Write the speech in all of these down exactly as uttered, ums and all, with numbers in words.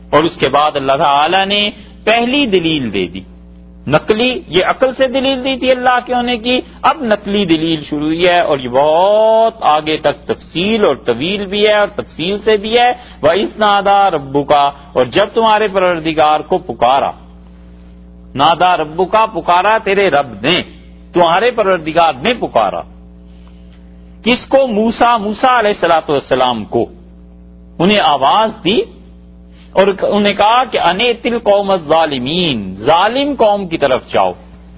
اور اس کے بعد اللہ تعالی نے پہلی دلیل دے دی نقلی، یہ عقل سے دلیل دی تھی اللہ کے ہونے کی، اب نقلی دلیل شروع ہوئی ہے، اور یہ بہت آگے تک تفصیل اور طویل بھی ہے اور تفصیل سے بھی ہے۔ وَإِذْ نَادَىٰ رَبُّكَ، اور جب تمہارے پروردگار کو پکارا، نادا ربک، پکارا تیرے رب نے، تمہارے پروردگار نے پکارا، کس کو؟ موسیٰ موسیٰ علیہ الصلوۃ والسلام کو، انہیں آواز دی اور انہوں نے کہا کہ انیت القوم الظالمین، ظالم قوم کی طرف جاؤ۔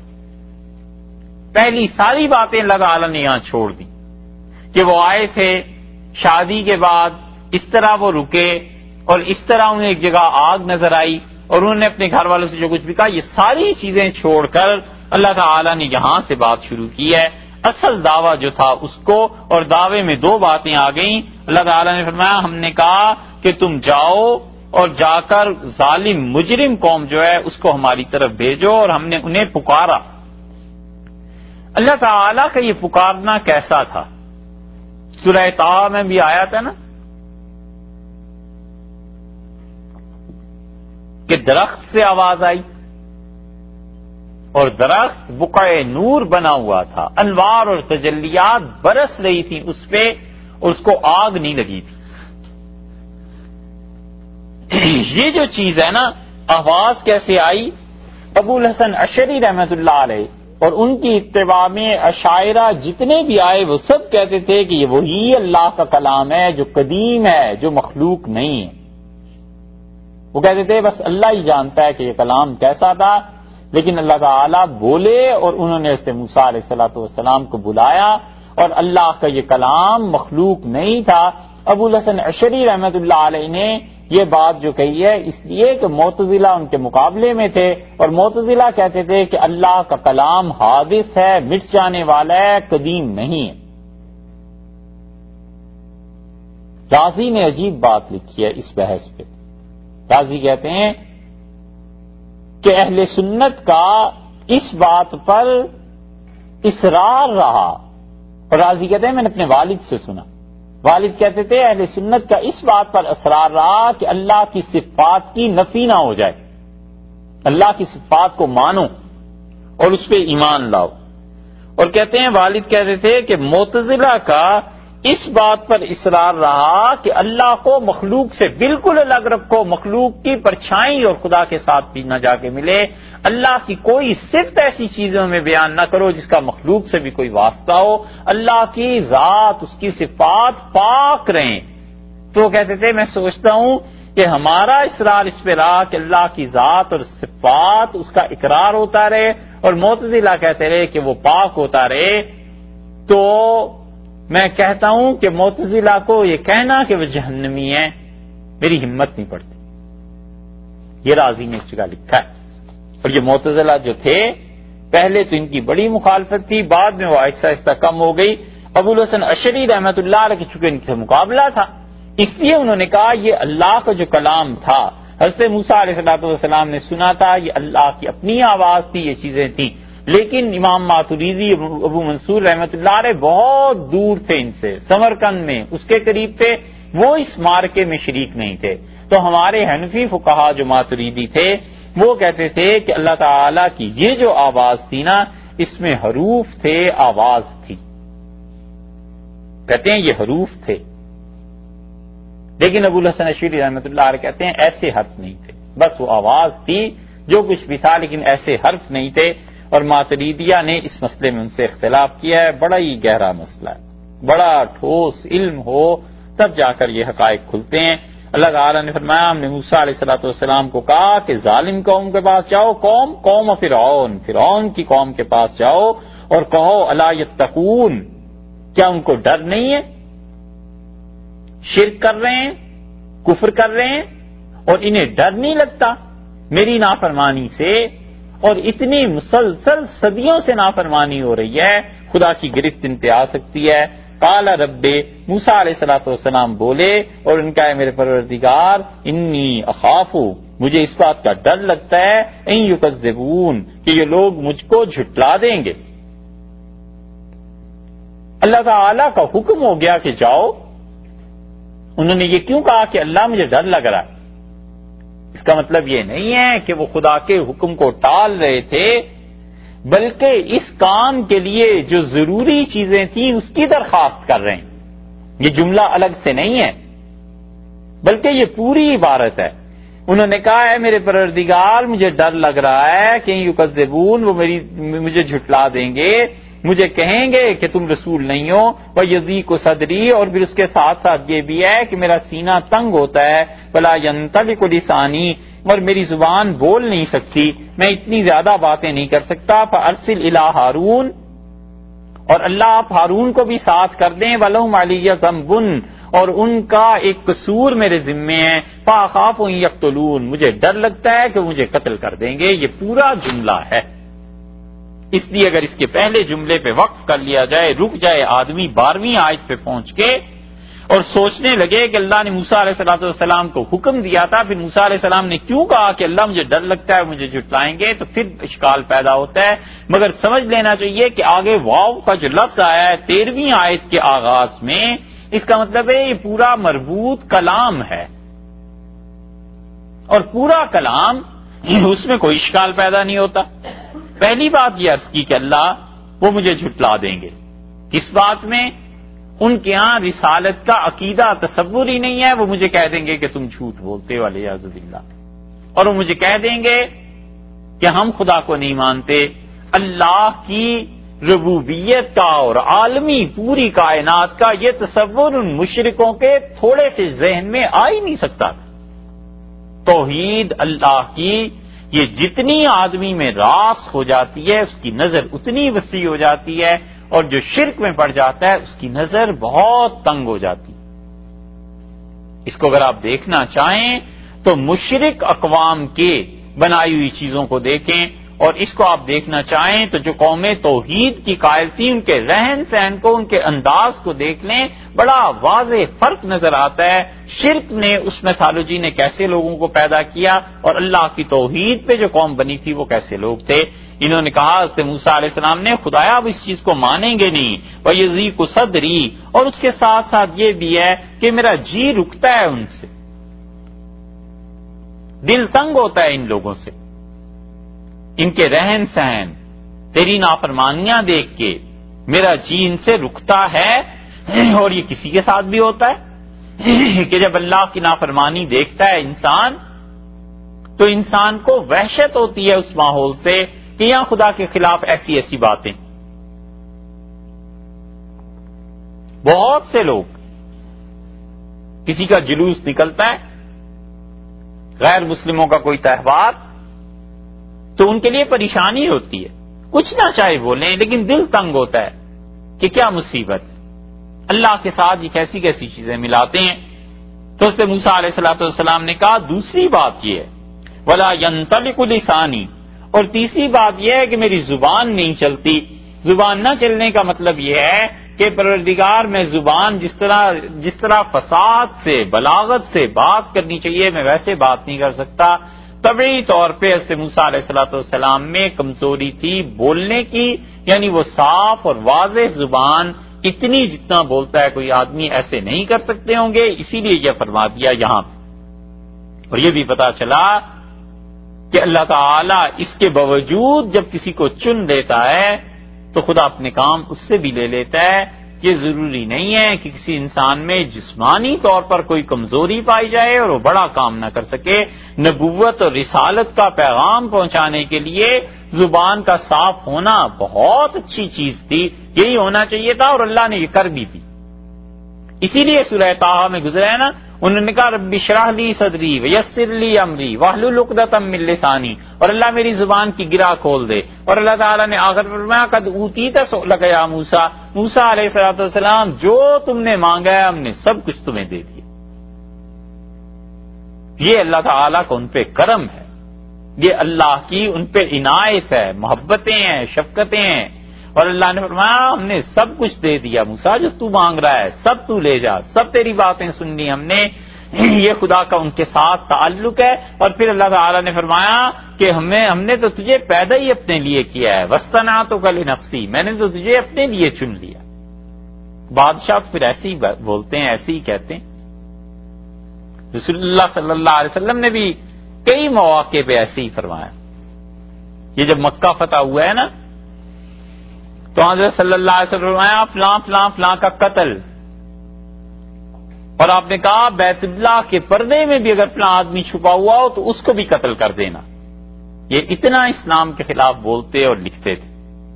پہلی ساری باتیں اللہ تعالی نے یہاں چھوڑ دی کہ وہ آئے تھے، شادی کے بعد اس طرح وہ رکے اور اس طرح انہیں ایک جگہ آگ نظر آئی اور انہوں نے اپنے گھر والوں سے جو کچھ بھی کہا، یہ ساری چیزیں چھوڑ کر اللہ تعالی نے یہاں سے بات شروع کی ہے، اصل دعویٰ جو تھا اس کو، اور دعوے میں دو باتیں آ گئیں۔ اللہ تعالی نے فرمایا ہم نے کہا کہ تم جاؤ اور جا کر ظالم مجرم قوم جو ہے اس کو ہماری طرف بھیجو، اور ہم نے انہیں پکارا۔ اللہ تعالی کا یہ پکارنا کیسا تھا؟ سورہ طٰہٰ میں بھی آیا تھا نا کہ درخت سے آواز آئی اور درخت بقع نور بنا ہوا تھا، انوار اور تجلیات برس رہی تھی اس پہ اور اس کو آگ نہیں لگی تھی۔ یہ جو چیز ہے نا، آواز کیسے آئی؟ ابو الحسن اشعری رحمت اللہ علیہ اور ان کی اتباع میں اشاعرہ جتنے بھی آئے وہ سب کہتے تھے کہ یہ وہی اللہ کا کلام ہے جو قدیم ہے، جو مخلوق نہیں ہے۔ وہ کہتے تھے بس اللہ ہی جانتا ہے کہ یہ کلام کیسا تھا، لیکن اللہ تعالیٰ بولے اور انہوں نے اس سے موسیٰ علیہ الصلوۃ والسلام کو بلایا، اور اللہ کا یہ کلام مخلوق نہیں تھا۔ ابو الحسن اشعری رحمت اللہ علیہ نے یہ بات جو کہی ہے اس لیے کہ معتزلہ ان کے مقابلے میں تھے، اور معتزلہ کہتے تھے کہ اللہ کا کلام حادث ہے، مٹ جانے والا ہے، قدیم نہیں ہے۔ رازی نے عجیب بات لکھی ہے اس بحث پہ۔ رازی کہتے ہیں کہ اہل سنت کا اس بات پر اصرار رہا، اور رازی کہتے ہیں میں نے اپنے والد سے سنا، والد کہتے تھے اہل سنت کا اس بات پر اصرار رہا کہ اللہ کی صفات کی نفی نہ ہو جائے، اللہ کی صفات کو مانو اور اس پہ ایمان لاؤ۔ اور کہتے ہیں والد کہتے تھے کہ معتزلہ کا اس بات پر اصرار رہا کہ اللہ کو مخلوق سے بالکل الگ رکھو، مخلوق کی پرچھائی اور خدا کے ساتھ بھی نہ جا کے ملے، اللہ کی کوئی صفت ایسی چیزوں میں بیان نہ کرو جس کا مخلوق سے بھی کوئی واسطہ ہو، اللہ کی ذات اس کی صفات پاک رہیں۔ تو وہ کہتے تھے میں سوچتا ہوں کہ ہمارا اصرار اس پہ رہا کہ اللہ کی ذات اور صفات اس کا اقرار ہوتا رہے، اور معتزلہ کہتے رہے کہ وہ پاک ہوتا رہے۔ تو میں کہتا ہوں کہ معتزلہ کو یہ کہنا کہ وہ جہنمی ہے میری ہمت نہیں پڑتی، یہ رازی نے اس جگہ لکھا ہے۔ اور یہ معتزلہ جو تھے پہلے تو ان کی بڑی مخالفت تھی، بعد میں وہ آہستہ آہستہ کم ہو گئی۔ ابو الحسن اشعری رحمت اللہ علیہ کے چونکہ ان سے مقابلہ تھا، اس لیے انہوں نے کہا یہ اللہ کا جو کلام تھا، حضرت موسیٰ علیہ السلام نے سنا تھا، یہ اللہ کی اپنی آواز تھی، یہ چیزیں تھیں۔ لیکن امام ماتریدی ابو منصور رحمت اللہ علیہ بہت دور تھے ان سے، سمرقند میں اس کے قریب تھے، وہ اس مارکے میں شریک نہیں تھے۔ تو ہمارے حنفی فقہا جو ماتریدی تھے وہ کہتے تھے کہ اللہ تعالی کی یہ جو آواز تھی نا، اس میں حروف تھے، آواز تھی، کہتے ہیں یہ حروف تھے۔ لیکن ابو الحسن اشعری رحمت اللہ علیہ کہتے ہیں ایسے حرف نہیں تھے، بس وہ آواز تھی جو کچھ بھی تھا، لیکن ایسے حرف نہیں تھے۔ اور ماتریدیہ نے اس مسئلے میں ان سے اختلاف کیا ہے، بڑا ہی گہرا مسئلہ ہے، بڑا ٹھوس علم ہو تب جا کر یہ حقائق کھلتے ہیں۔ اللہ تعالیٰ نے فرمایا ہم نے موسیٰ علیہ الصلوۃ والسلام کو کہا کہ ظالم قوم کے پاس جاؤ، قوم قوم فرعون، فرعون کی قوم کے پاس جاؤ اور کہو الا یتقون، کیا ان کو ڈر نہیں ہے؟ شرک کر رہے ہیں، کفر کر رہے ہیں، اور انہیں ڈر نہیں لگتا میری نافرمانی سے، اور اتنی مسلسل صدیوں سے نافرمانی ہو رہی ہے، خدا کی گرفت ان پہ آ سکتی ہے۔ قال رب، موسیٰ علیہ الصلوۃ والسلام بولے اور ان کا ہے میرے پروردگار، انی اخاف، مجھے اس بات کا ڈر لگتا ہے، ان یکذبون، کہ یہ لوگ مجھ کو جھٹلا دیں گے۔ اللہ تعالی کا حکم ہو گیا کہ جاؤ، انہوں نے یہ کیوں کہا کہ اللہ مجھے ڈر لگ رہا ہے؟ اس کا مطلب یہ نہیں ہے کہ وہ خدا کے حکم کو ٹال رہے تھے، بلکہ اس کام کے لیے جو ضروری چیزیں تھیں اس کی درخواست کر رہے ہیں. یہ جملہ الگ سے نہیں ہے، بلکہ یہ پوری عبارت ہے. انہوں نے کہا ہے میرے پروردگار مجھے ڈر لگ رہا ہے کہ یکذبون، وہ میری مجھے جھٹلا دیں گے، مجھے کہیں گے کہ تم رسول نہیں ہو، وَيَضِيقُ صَدْرِي، اور پھر اس کے ساتھ ساتھ یہ بھی ہے کہ میرا سینہ تنگ ہوتا ہے، وَلَا يَنطَلِقُ لِسَانِي، اور میری زبان بول نہیں سکتی، میں اتنی زیادہ باتیں نہیں کر سکتا. فَأَرْسِلْ إِلَىٰ هَارُونَ، اور اللہ آپ ہارون کو بھی ساتھ کر دیں. وَلَهُمْ عَلَيَّ ذَنبٌ، اور ان کا ایک قصور میرے ذمے ہے. فَأَخَافُ أَن يَقْتُلُونِ، مجھے ڈر لگتا ہے کہ مجھے قتل کر دیں گے. یہ پورا جملہ ہے. اس لیے اگر اس کے پہلے جملے پہ وقف کر لیا جائے، رک جائے آدمی بارہویں آیت پہ پہنچ کے اور سوچنے لگے کہ اللہ نے موسیٰ علیہ الصلوۃ والسلام کو حکم دیا تھا، پھر موسیٰ علیہ السلام نے کیوں کہا کہ اللہ مجھے ڈر لگتا ہے مجھے جھٹلائیں گے، تو پھر اشکال پیدا ہوتا ہے. مگر سمجھ لینا چاہیے کہ آگے واو کا جو لفظ آیا ہے تیرہویں آیت کے آغاز میں، اس کا مطلب ہے یہ پورا مربوط کلام ہے، اور پورا کلام اس میں کوئی اشکال پیدا نہیں ہوتا. پہلی بات یہ عرض کی کہ اللہ وہ مجھے جھٹلا دیں گے. کس بات میں؟ ان کے ہاں رسالت کا عقیدہ تصور ہی نہیں ہے. وہ مجھے کہہ دیں گے کہ تم جھوٹ بولتے ہو والعیاذ باللہ، اور وہ مجھے کہہ دیں گے کہ ہم خدا کو نہیں مانتے. اللہ کی ربوبیت کا اور عالمی پوری کائنات کا یہ تصور ان مشرکوں کے تھوڑے سے ذہن میں آ ہی نہیں سکتا تھا. توحید اللہ کی یہ جتنی آدمی میں راس ہو جاتی ہے اس کی نظر اتنی وسیع ہو جاتی ہے، اور جو شرک میں پڑ جاتا ہے اس کی نظر بہت تنگ ہو جاتی ہے. اس کو اگر آپ دیکھنا چاہیں تو مشرک اقوام کے بنائی ہوئی چیزوں کو دیکھیں، اور اس کو آپ دیکھنا چاہیں تو جو قومیں توحید کی قائل تھی ان کے رہن سہن کو، ان کے انداز کو دیکھ لیں، بڑا واضح فرق نظر آتا ہے. شرک نے اس میتھالوجی نے کیسے لوگوں کو پیدا کیا، اور اللہ کی توحید پہ جو قوم بنی تھی وہ کیسے لوگ تھے. انہوں نے کہا حضرت موسیٰ علیہ السلام نے خدایا اب اس چیز کو مانیں گے نہیں. وَيَضِيقُ صَدْرِي، اور اس کے ساتھ ساتھ یہ بھی ہے کہ میرا جی رکتا ہے ان سے، دل تنگ ہوتا ہے ان لوگوں سے، ان کے رہن سہن، تیری نافرمانیاں دیکھ کے میرا جی ان سے رکتا ہے. اور یہ کسی کے ساتھ بھی ہوتا ہے کہ جب اللہ کی نافرمانی دیکھتا ہے انسان تو انسان کو وحشت ہوتی ہے اس ماحول سے کہ یہاں خدا کے خلاف ایسی ایسی باتیں. بہت سے لوگ، کسی کا جلوس نکلتا ہے، غیر مسلموں کا کوئی تہوار، تو ان کے لیے پریشانی ہوتی ہے، کچھ نہ چاہے بولیں لیکن دل تنگ ہوتا ہے کہ کیا مصیبت ہے، اللہ کے ساتھ یہ کیسی کیسی چیزیں ملاتے ہیں. تو حضرت موسیٰ علیہ الصلوۃ والسلام نے کہا دوسری بات یہ ہے وَلَا يَنطَلِقُ لِسَانِي، اور تیسری بات یہ ہے کہ میری زبان نہیں چلتی. زبان نہ چلنے کا مطلب یہ ہے کہ پروردگار میں زبان جس طرح جس طرح فصاحت سے بلاغت سے بات کرنی چاہیے میں ویسے بات نہیں کر سکتا. طبعی طور پہ حضرت موسیٰ علیہ الصلوۃ والسلام میں کمزوری تھی بولنے کی، یعنی وہ صاف اور واضح زبان اتنی جتنا بولتا ہے کوئی آدمی ایسے نہیں کر سکتے ہوں گے، اسی لیے یہ فرما دیا یہاں. اور یہ بھی پتا چلا کہ اللہ تعالی اس کے باوجود جب کسی کو چن لیتا ہے تو خدا اپنے کام اس سے بھی لے لیتا ہے. یہ ضروری نہیں ہے کہ کسی انسان میں جسمانی طور پر کوئی کمزوری پائی جائے اور وہ بڑا کام نہ کر سکے. نبوت اور رسالت کا پیغام پہنچانے کے لیے زبان کا صاف ہونا بہت اچھی چیز تھی، یہی ہونا چاہیے تھا، اور اللہ نے یہ کر بھی دی. اسی لیے سورہ طٰہٰ میں گزرا ہے نا، انہوں نے کہا رب اشرح لی صدری ویسر لی امری واحلل عقدۃ من لسانی، اور اللہ میری زبان کی گرہ کھول دے. اور اللہ تعالیٰ نے آخر فرمایا قد اوتیت سؤلک یا موسیٰ، موسیٰ علیہ الصلوۃ والسلام جو تم نے مانگا ہے ہم نے سب کچھ تمہیں دے دیا. یہ اللہ تعالیٰ کا ان پہ کرم ہے، یہ اللہ کی ان پہ عنایت ہے، محبتیں ہیں، شفقتیں ہیں. اور اللہ نے فرمایا ہم نے سب کچھ دے دیا موسیٰ، جو تو مانگ رہا ہے سب تو لے جا، سب تیری باتیں سننی ہم نے. یہ خدا کا ان کے ساتھ تعلق ہے. اور پھر اللہ تعالیٰ نے فرمایا کہ ہمیں ہم نے تو تجھے پیدا ہی اپنے لیے کیا ہے، وَاصْطَنَعْتُكَ لِنَفْسِي، میں نے تو تجھے اپنے لیے چن لیا. بادشاہ پھر ایسے ہی بولتے ہیں، ایسے ہی کہتے ہیں. رسول اللہ صلی اللہ علیہ وسلم نے بھی کئی مواقع پہ ایسے ہی فرمایا. یہ جب مکہ فتح ہوا ہے نا تو حضرت صلی اللہ علیہ وسلم فرمایا فلاں فلاں فلاں کا قتل، اور آپ نے کہا بیت اللہ کے پردے میں بھی اگر فلاں آدمی چھپا ہوا ہو تو اس کو بھی قتل کر دینا. یہ اتنا اسلام کے خلاف بولتے اور لکھتے تھے.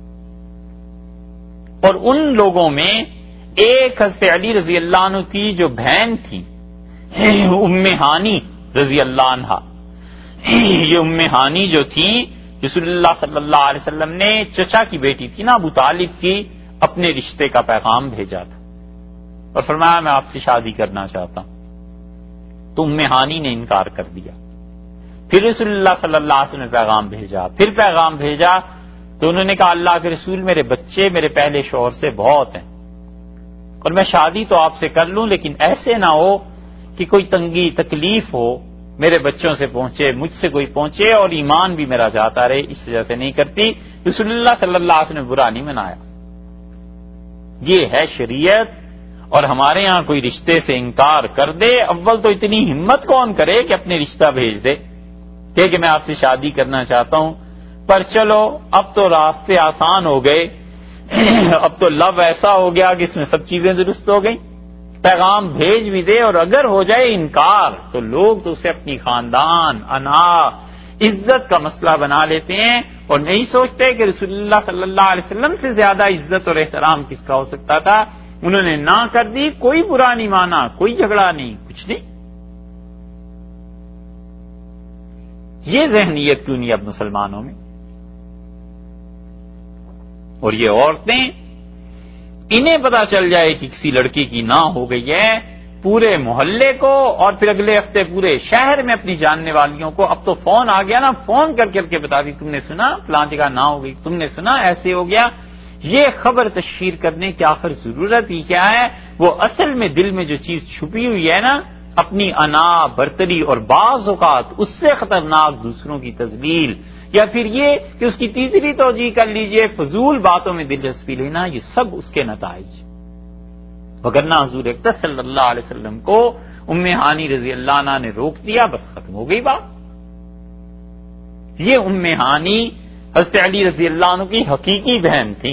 اور ان لوگوں میں ایک حضرت علی رضی اللہ عنہ کی جو بہن تھی ام ہانی رضی اللہ عنہا، یہ ام ہانی جو تھی رسول اللہ صلی اللہ علیہ وسلم نے چچا کی بیٹی تھی نا ابو طالب کی، اپنے رشتے کا پیغام بھیجا تھا اور فرمایا میں آپ سے شادی کرنا چاہتا ہوں. تو ام ہانی نے انکار کر دیا. پھر رسول اللہ صلی اللہ علیہ وسلم نے پیغام بھیجا، پھر پیغام بھیجا تو انہوں نے کہا اللہ کے رسول میرے بچے میرے پہلے شوہر سے بہت ہیں اور میں شادی تو آپ سے کر لوں لیکن ایسے نہ ہو کہ کوئی تنگی تکلیف ہو میرے بچوں سے پہنچے، مجھ سے کوئی پہنچے اور ایمان بھی میرا جاتا رہے، اس وجہ سے نہیں کرتی. رسول اللہ صلی اللہ علیہ وسلم نے برا نہیں منایا. یہ ہے شریعت. اور ہمارے ہاں کوئی رشتے سے انکار کر دے، اول تو اتنی ہمت کون کرے کہ اپنے رشتہ بھیج دے کہ کہ میں آپ سے شادی کرنا چاہتا ہوں. پر چلو اب تو راستے آسان ہو گئے، اب تو لو ایسا ہو گیا کہ اس میں سب چیزیں درست ہو گئیں. پیغام بھیج بھی دے اور اگر ہو جائے انکار تو لوگ تو اسے اپنی خاندان، انا، عزت کا مسئلہ بنا لیتے ہیں اور نہیں سوچتے کہ رسول اللہ صلی اللہ علیہ وسلم سے زیادہ عزت اور احترام کس کا ہو سکتا تھا. انہوں نے نہ کر دی، کوئی برا نہیں مانا، کوئی جھگڑا نہیں، کچھ نہیں. یہ ذہنیت کیوں نہیں اب مسلمانوں میں؟ اور یہ عورتیں انہیں پتا چل جائے کہ کسی لڑکی کی نہ ہو گئی ہے، پورے محلے کو اور پھر اگلے ہفتے پورے شہر میں اپنی جاننے والیوں کو. اب تو فون آ گیا نا، فون کر کر کے بتا دی تم نے سنا فلاں جگہ نہ ہو گئی، تم نے سنا ایسے ہو گیا. یہ خبر تشہیر کرنے کی آخر ضرورت ہی کیا ہے؟ وہ اصل میں دل میں جو چیز چھپی ہوئی ہے نا، اپنی انا، برتری اور بعض اوقات اس سے خطرناک دوسروں کی تذلیل، یا پھر یہ کہ اس کی تیسری توجیہ کر لیجئے فضول باتوں میں دلچسپی لینا، یہ سب اس کے نتائج. وگرنہ حضور اقدس صلی اللہ علیہ وسلم کو ام ہانی رضی اللہ عنہ نے روک دیا، بس ختم ہو گئی بات. یہ ام ہانی حضرت علی رضی اللہ عنہ کی حقیقی بہن تھی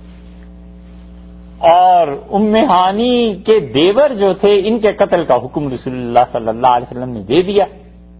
اور ام ہانی کے دیور جو تھے ان کے قتل کا حکم رسول اللہ صلی اللہ علیہ وسلم نے دے دیا.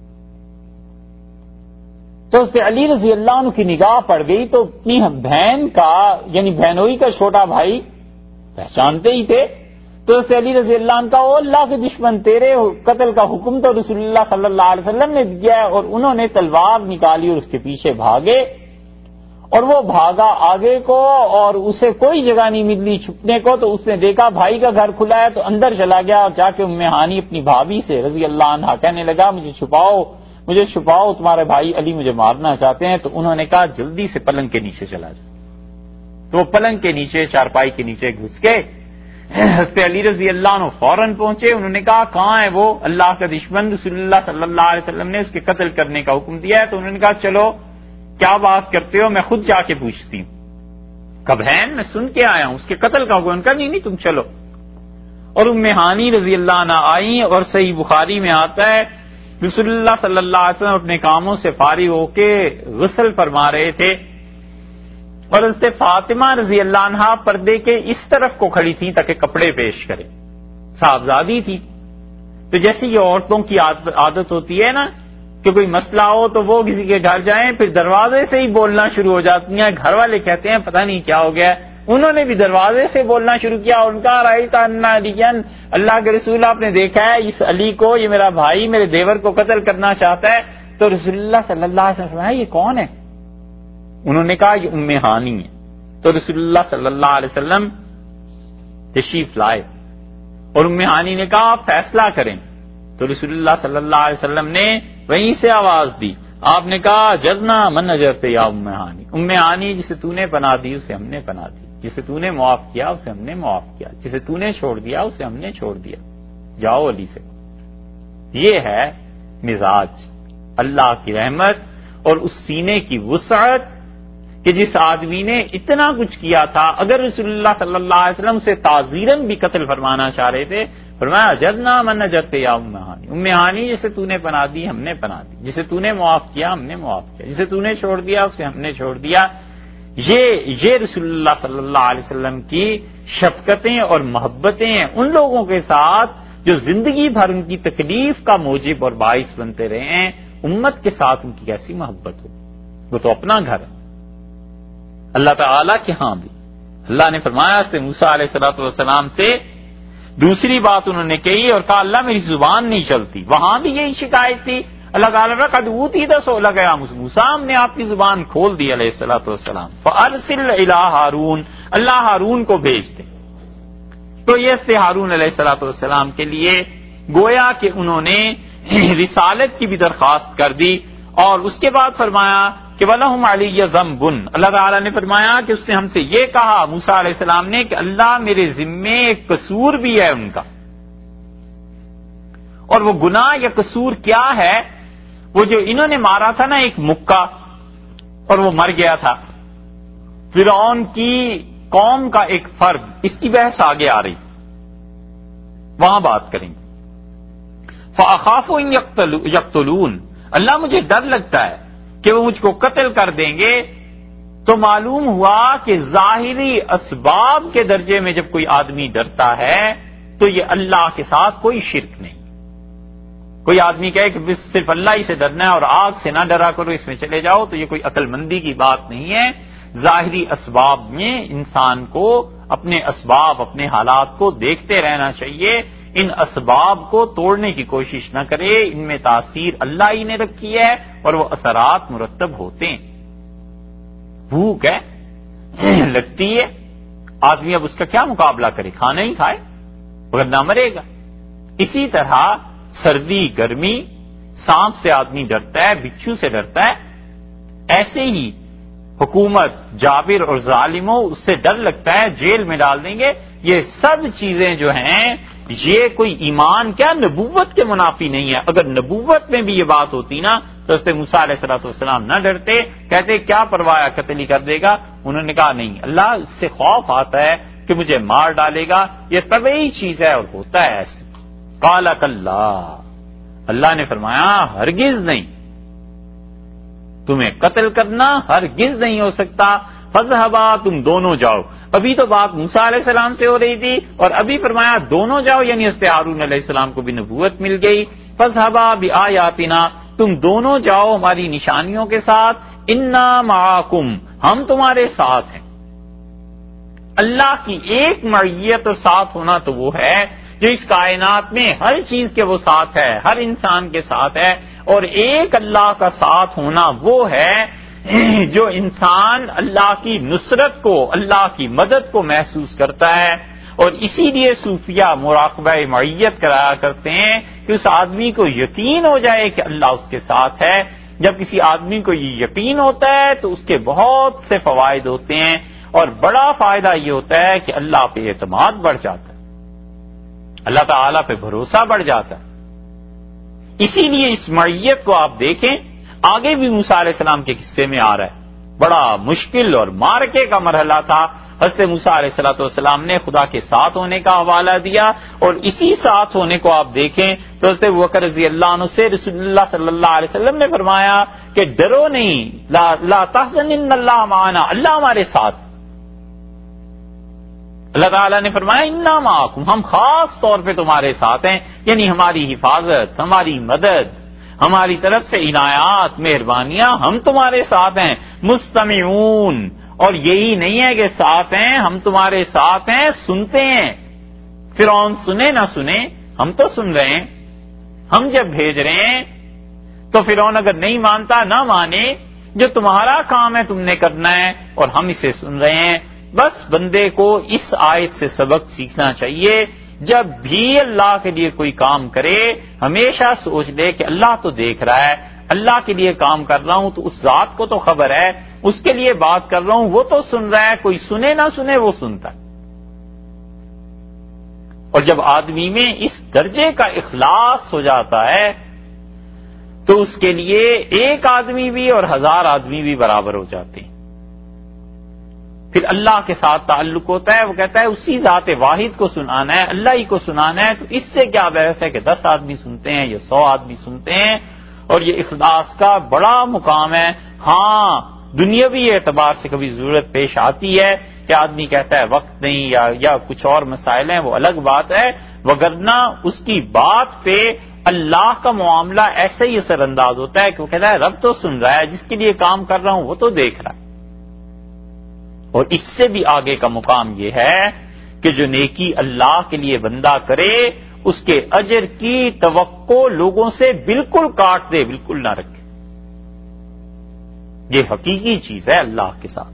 تو حضرت علی رضی اللہ عنہ کی نگاہ پڑ گئی تو اپنی بہن کا یعنی بہنوئی کا چھوٹا بھائی پہچانتے ہی تھے. تو حضرت علی رضی اللہ عنہ کا او اللہ کے دشمن تیرے قتل کا حکم تو رسول اللہ صلی اللہ علیہ وسلم نے دیا ہے. اور انہوں نے تلوار نکالی اور اس کے پیچھے بھاگے اور وہ بھاگا آگے کو اور اسے کوئی جگہ نہیں ملی چھپنے کو. تو اس نے دیکھا بھائی کا گھر کھلا ہے تو اندر چلا گیا اور جا کے ام ہانی اپنی بھابھی سے رضی اللہ عنہا کہنے لگا مجھے چھپاؤ مجھے چھپاؤ تمہارے بھائی علی مجھے مارنا چاہتے ہیں. تو انہوں نے کہا جلدی سے پلنگ کے نیچے چلا جا. تو وہ پلنگ کے نیچے چارپائی کے نیچے گھس کے حضرت علی رضی اللہ عنہ فوراً پہنچے. انہوں نے کہا کہاں ہے وہ اللہ کا دشمن، رسول اللہ صلی اللہ علیہ وسلم نے اس کے قتل کرنے کا حکم دیا ہے. تو انہوں نے کہا چلو کیا بات کرتے ہو، میں خود جا کے پوچھتی ہوں. کب بہن میں سن کے آیا ہوں اس کے قتل کا حکم کا. نہیں نہیں تم چلو. اور ام ہانی رضی اللہ عنہ آئی اور صحیح بخاری میں آتا ہے رسول اللہ صلی اللہ علیہ وسلم اپنے کاموں سے فارغ ہو کے غسل فرما رہے تھے اور حضرت فاطمہ رضی اللہ عنہا پردے کے اس طرف کو کھڑی تھی تاکہ کپڑے پیش کرے. صاحبزادی تھی. تو جیسے یہ عورتوں کی عادت ہوتی ہے نا کہ کوئی مسئلہ ہو تو وہ کسی کے گھر جائیں پھر دروازے سے ہی بولنا شروع ہو جاتی ہیں. گھر والے کہتے ہیں پتہ نہیں کیا ہو گیا. انہوں نے بھی دروازے سے بولنا شروع کیا اور ان کا رائتا انا علیین، اللہ کے رسول آپ نے دیکھا ہے اس علی کو، یہ میرا بھائی میرے دیور کو قتل کرنا چاہتا ہے. تو رسول اللہ صلی اللہ علیہ وسلم فرمایا یہ کون ہے؟ انہوں نے کہا یہ ام ہانی ہے. تو رسول اللہ صلی اللہ علیہ وسلم تشریف لائے اور ام ہانی نے کہا آپ فیصلہ کریں. تو رسول اللہ صلی اللہ علیہ وسلم نے وہیں سے آواز دی. آپ نے کہا جرنا من اجرتے یا ام ہانی، ام ہانی جسے تو نے پناہ دی اسے ہم نے پناہ دی، جسے تو نے معاف کیا اسے ہم نے معاف کیا، جسے تو نے چھوڑ دیا اسے ہم نے چھوڑ دیا. جاؤ علی سے. یہ ہے مزاج اللہ کی رحمت اور اس سینے کی وسعت کہ جس آدمی نے اتنا کچھ کیا تھا، اگر رسول اللہ صلی اللہ علیہ وسلم سے تعزیراً بھی قتل فرمانا چاہ رہے تھے فرمایا جدنا من جدتے یا ام ہانی، ام ہانی جسے تو نے پناہ دی ہم نے پناہ دی، جسے تو نے معاف کیا ہم نے معاف کیا، جسے تو نے چھوڑ دیا اسے ہم نے چھوڑ دیا۔ یہ یہ رسول اللہ صلی اللہ علیہ وسلم کی شفقتیں اور محبتیں ہیں ان لوگوں کے ساتھ جو زندگی بھر ان کی تکلیف کا موجب اور باعث بنتے رہے ہیں۔ امت کے ساتھ ان کی کیسی محبت ہو، وہ تو اپنا گھر ہے۔ اللہ تعالیٰ کے ہاں بھی اللہ نے فرمایا اس نے موسیٰ علیہ الصلوۃ والسلام سے دوسری بات انہوں نے کہی اور کہا اللہ میری زبان نہیں چلتی، وہاں بھی یہی شکایت تھی۔ اللہ تعالیٰ نے قد اوتیت سؤلک یا موسیٰ، ہم نے آپ کی زبان کھول دی علیہ الصلوۃ والسلام، فارسل الی ہارون، اللہ ہارون کو بھیج دے۔ تو یہ تھے ہارون علیہ الصلوۃ والسلام کے لیے گویا کہ انہوں نے رسالت کی بھی درخواست کر دی، اور اس کے بعد فرمایا کہ وَلَهُمْ عَلَيَّ ذَنْبٌ، اللہ تعالیٰ نے فرمایا کہ اس نے ہم سے یہ کہا موسیٰ علیہ السلام نے کہ اللہ میرے ذمے ایک قصور بھی ہے ان کا، اور وہ گناہ یا قصور کیا ہے؟ وہ جو انہوں نے مارا تھا نا ایک مکہ اور وہ مر گیا تھا، فرعون کی قوم کا ایک فرد، اس کی بحث آگے آ رہی، وہاں بات کریں گے۔ فَأَخَافُ إِن يَقْتُلُونَ، اللہ مجھے ڈر لگتا ہے کہ وہ مجھ کو قتل کر دیں گے۔ تو معلوم ہوا کہ ظاہری اسباب کے درجے میں جب کوئی آدمی ڈرتا ہے تو یہ اللہ کے ساتھ کوئی شرک نہیں۔ کوئی آدمی کہے کہ بس صرف اللہ ہی سے ڈرنا ہے اور آگ سے نہ ڈرا کرو اس میں چلے جاؤ، تو یہ کوئی عقل مندی کی بات نہیں ہے۔ ظاہری اسباب میں انسان کو اپنے اسباب اپنے حالات کو دیکھتے رہنا چاہیے، ان اسباب کو توڑنے کی کوشش نہ کرے، ان میں تاثیر اللہ ہی نے رکھی ہے اور وہ اثرات مرتب ہوتے ہیں۔ بھوک ہے لگتی ہے، آدمی اب اس کا کیا مقابلہ کرے، کھانا ہی کھائے ورنہ مرے گا۔ اسی طرح سردی گرمی، سانپ سے آدمی ڈرتا ہے، بچھو سے ڈرتا ہے، ایسے ہی حکومت جابر اور ظالموں اس سے ڈر لگتا ہے، جیل میں ڈال دیں گے۔ یہ سب چیزیں جو ہیں یہ کوئی ایمان کیا نبوت کے منافی نہیں ہے۔ اگر نبوت میں بھی یہ بات ہوتی نا تو حضرت موسیٰ علیہ الصلوۃ والسلام نہ ڈرتے، کہتے کیا پرواہ ہے قتل ہی کر دے گا۔ انہوں نے کہا نہیں، اللہ اس سے خوف آتا ہے کہ مجھے مار ڈالے گا، یہ طبعی چیز ہے اور ہوتا ہے ایسے۔ قال کلا، اللہ نے فرمایا ہرگز نہیں، تمہیں قتل کرنا ہرگز نہیں ہو سکتا۔ فاذهبا، تم دونوں جاؤ۔ ابھی تو بات موسیٰ علیہ السلام سے ہو رہی تھی اور ابھی فرمایا دونوں جاؤ، یعنی حضرت ہارون علیہ السلام کو بھی نبوت مل گئی۔ فاذهبا بآیاتنا، تم دونوں جاؤ ہماری نشانیوں کے ساتھ۔ انا معکم، ہم تمہارے ساتھ ہیں۔ اللہ کی ایک معیت اور ساتھ ہونا تو وہ ہے جو اس کائنات میں ہر چیز کے وہ ساتھ ہے، ہر انسان کے ساتھ ہے، اور ایک اللہ کا ساتھ ہونا وہ ہے جو انسان اللہ کی نصرت کو، اللہ کی مدد کو محسوس کرتا ہے۔ اور اسی لیے صوفیہ مراقبہ معیت کرایا کرتے ہیں کہ اس آدمی کو یقین ہو جائے کہ اللہ اس کے ساتھ ہے۔ جب کسی آدمی کو یہ یقین ہوتا ہے تو اس کے بہت سے فوائد ہوتے ہیں، اور بڑا فائدہ یہ ہوتا ہے کہ اللہ پہ اعتماد بڑھ جاتا ہے، اللہ تعالیٰ پہ بھروسہ بڑھ جاتا ہے۔ اسی لیے اس معیت کو آپ دیکھیں، آگے بھی موسیٰ علیہ السلام کے قصے میں آ رہا ہے، بڑا مشکل اور مارکے کا مرحلہ تھا۔ حضرت موسیٰ علیہ الصلوۃ والسلام نے خدا کے ساتھ ہونے کا حوالہ دیا، اور اسی ساتھ ہونے کو آپ دیکھیں تو حضرت ابوبکر رضی اللہ عنہ سے رسول اللہ صلی اللہ علیہ وسلم نے فرمایا کہ ڈرو نہیں، لا, لا تحزن ان اللہ معنا، اللہ ہمارے ساتھ۔ اللہ تعالیٰ نے فرمایا انا معکم، ہم خاص طور پہ تمہارے ساتھ ہیں، یعنی ہماری حفاظت، ہماری مدد، ہماری طرف سے عنایات مہربانیاں ہم تمہارے ساتھ ہیں۔ مستمعون، اور یہی نہیں ہے کہ ساتھ ہیں، ہم تمہارے ساتھ ہیں، سنتے ہیں۔ فرعون سنے نہ سنے، ہم تو سن رہے ہیں، ہم جب بھیج رہے ہیں تو فرعون اگر نہیں مانتا نہ مانے، جو تمہارا کام ہے تم نے کرنا ہے، اور ہم اسے سن رہے ہیں۔ بس بندے کو اس آیت سے سبق سیکھنا چاہیے، جب بھی اللہ کے لیے کوئی کام کرے ہمیشہ سوچ لے کہ اللہ تو دیکھ رہا ہے، اللہ کے لیے کام کر رہا ہوں تو اس ذات کو تو خبر ہے، اس کے لیے بات کر رہا ہوں وہ تو سن رہا ہے، کوئی سنے نہ سنے وہ سنتا ہے۔ اور جب آدمی میں اس درجے کا اخلاص ہو جاتا ہے تو اس کے لیے ایک آدمی بھی اور ہزار آدمی بھی برابر ہو جاتے ہیں۔ پھر اللہ کے ساتھ تعلق ہوتا ہے، وہ کہتا ہے اسی ذات واحد کو سنانا ہے، اللہ ہی کو سنانا ہے، تو اس سے کیا بحث ہے کہ دس آدمی سنتے ہیں یا سو آدمی سنتے ہیں، اور یہ اخلاص کا بڑا مقام ہے۔ ہاں دنیاوی اعتبار سے کبھی ضرورت پیش آتی ہے کہ آدمی کہتا ہے وقت نہیں یا یا کچھ اور مسائل ہیں، وہ الگ بات ہے، وگرنہ اس کی بات پہ اللہ کا معاملہ ایسا ہی اثر انداز ہوتا ہے کہ وہ کہتا ہے رب تو سن رہا ہے، جس کے لیے کام کر رہا ہوں وہ تو دیکھ رہا ہے۔ اور اس سے بھی آگے کا مقام یہ ہے کہ جو نیکی اللہ کے لیے بندہ کرے اس کے اجر کی توقع لوگوں سے بالکل کاٹ دے، بالکل نہ رکھے۔ یہ حقیقی چیز ہے اللہ کے ساتھ۔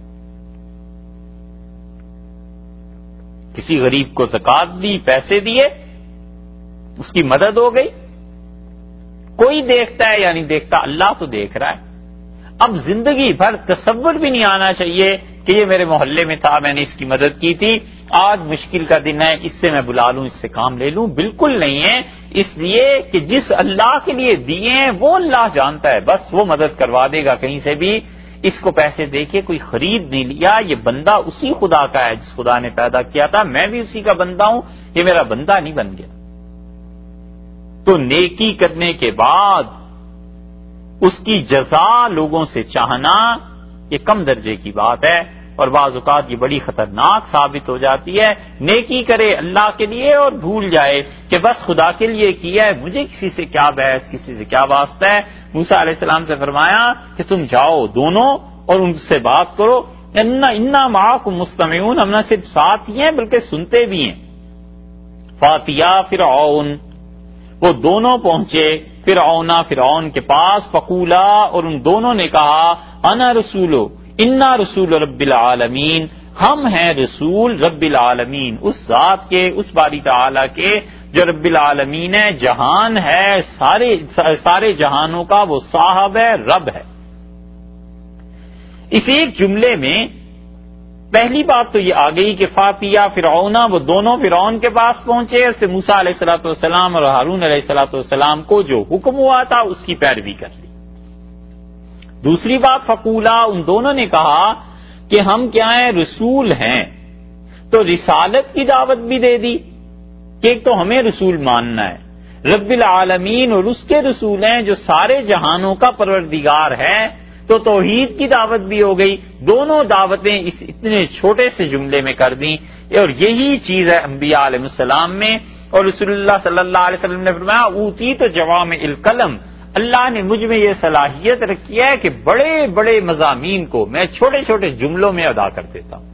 کسی غریب کو زکات دی، پیسے دیے، اس کی مدد ہو گئی، کوئی دیکھتا ہے یا نہیں دیکھتا، اللہ تو دیکھ رہا ہے۔ اب زندگی بھر تصور بھی نہیں آنا چاہیے کہ یہ میرے محلے میں تھا، میں نے اس کی مدد کی تھی، آج مشکل کا دن ہے، اس سے میں بلا لوں، اس سے کام لے لوں، بالکل نہیں ہے۔ اس لیے کہ جس اللہ کے لیے دیے ہیں وہ اللہ جانتا ہے، بس وہ مدد کروا دے گا کہیں سے بھی۔ اس کو پیسے دے کے کوئی خرید نہیں لیا، یہ بندہ اسی خدا کا ہے جس خدا نے پیدا کیا تھا، میں بھی اسی کا بندہ ہوں، یہ میرا بندہ نہیں بن گیا۔ تو نیکی کرنے کے بعد اس کی جزا لوگوں سے چاہنا یہ کم درجے کی بات ہے، اور بعض اوقات یہ بڑی خطرناک ثابت ہو جاتی ہے۔ نیکی کرے اللہ کے لیے اور بھول جائے کہ بس خدا کے لیے کیا ہے، مجھے کسی سے کیا بحث، کسی سے کیا واسطہ ہے۔ موسیٰ علیہ السلام سے فرمایا کہ تم جاؤ دونوں اور ان سے بات کرو، انا معکم مستمعون، ہم نہ صرف ساتھ ہی ہیں بلکہ سنتے بھی ہیں۔ فاتیا فرعون، وہ دونوں پہنچے فرعون فرعون کے پاس، فقولا، اور ان دونوں نے کہا انا رسولو انا رسول رب العالمین، ہم ہیں رسول رب العالمین، اس ذات کے، اس باری تعالی کے جو رب العالمین ہے، جہان ہے، سارے سارے جہانوں کا وہ صاحب ہے، رب ہے۔ اس ایک جملے میں پہلی بات تو یہ آ گئی کہ فاتیا فرعون، وہ دونوں فرعون کے پاس پہنچے، اس سے موسیٰ علیہ الصلوۃ والسلام اور ہارون علیہ الصلوۃ والسلام کو جو حکم ہوا تھا اس کی پیروی کر لی۔ دوسری بات فقولا، ان دونوں نے کہا کہ ہم کیا ہیں، رسول ہیں، تو رسالت کی دعوت بھی دے دی کہ ایک تو ہمیں رسول ماننا ہے، رب العالمین اور اس کے رسول ہیں جو سارے جہانوں کا پروردگار ہے، تو توحید کی دعوت بھی ہو گئی۔ دونوں دعوتیں اس اتنے چھوٹے سے جملے میں کر دیں، اور یہی چیز ہے انبیاء علیہ السلام میں۔ اور رسول اللہ صلی اللہ علیہ وسلم نے فرمایا اوتیت جوامع الکلم، اللہ نے مجھ میں یہ صلاحیت رکھی ہے کہ بڑے بڑے مضامین کو میں چھوٹے چھوٹے جملوں میں ادا کر دیتا ہوں۔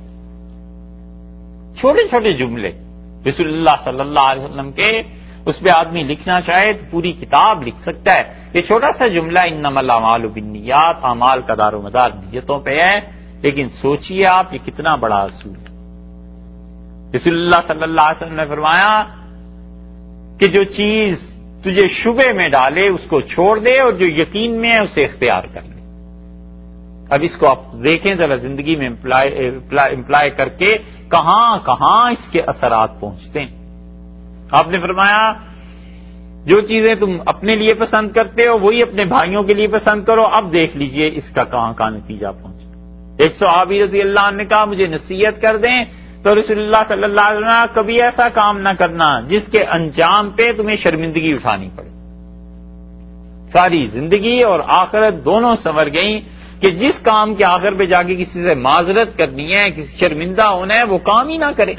چھوٹے چھوٹے جملے رسول اللہ صلی اللہ علیہ وسلم کے، اس پہ آدمی لکھنا چاہے تو پوری کتاب لکھ سکتا ہے۔ یہ چھوٹا سا جملہ انما الاعمال بالنیات، اعمال کا دار و مدار نیتوں پہ ہے، لیکن سوچئے آپ یہ کتنا بڑا اصول ہے۔ رسول اللہ صلی اللہ علیہ وسلم نے فرمایا کہ جو چیز تجھے شبے میں ڈالے اس کو چھوڑ دے، اور جو یقین میں ہے اسے اختیار کر لے۔ اب اس کو آپ دیکھیں ذرا زندگی میں امپلائی کر کے کہاں کہاں اس کے اثرات پہنچتے ہیں۔ آپ نے فرمایا جو چیزیں تم اپنے لیے پسند کرتے ہو وہی اپنے بھائیوں کے لیے پسند کرو، اب دیکھ لیجئے اس کا کہاں کہاں نتیجہ پہنچا۔ ایک صحابی رضی اللہ عنہ نے کہا مجھے نصیحت کر دیں، تو رسول اللہ صلی اللہ علیہ وسلم کبھی ایسا کام نہ کرنا جس کے انجام پہ تمہیں شرمندگی اٹھانی پڑے۔ ساری زندگی اور آخرت دونوں سنور گئیں کہ جس کام کے آخر پہ جا کے کسی سے معذرت کرنی ہے، کسی شرمندہ ہونا ہے، وہ کام ہی نہ کرے۔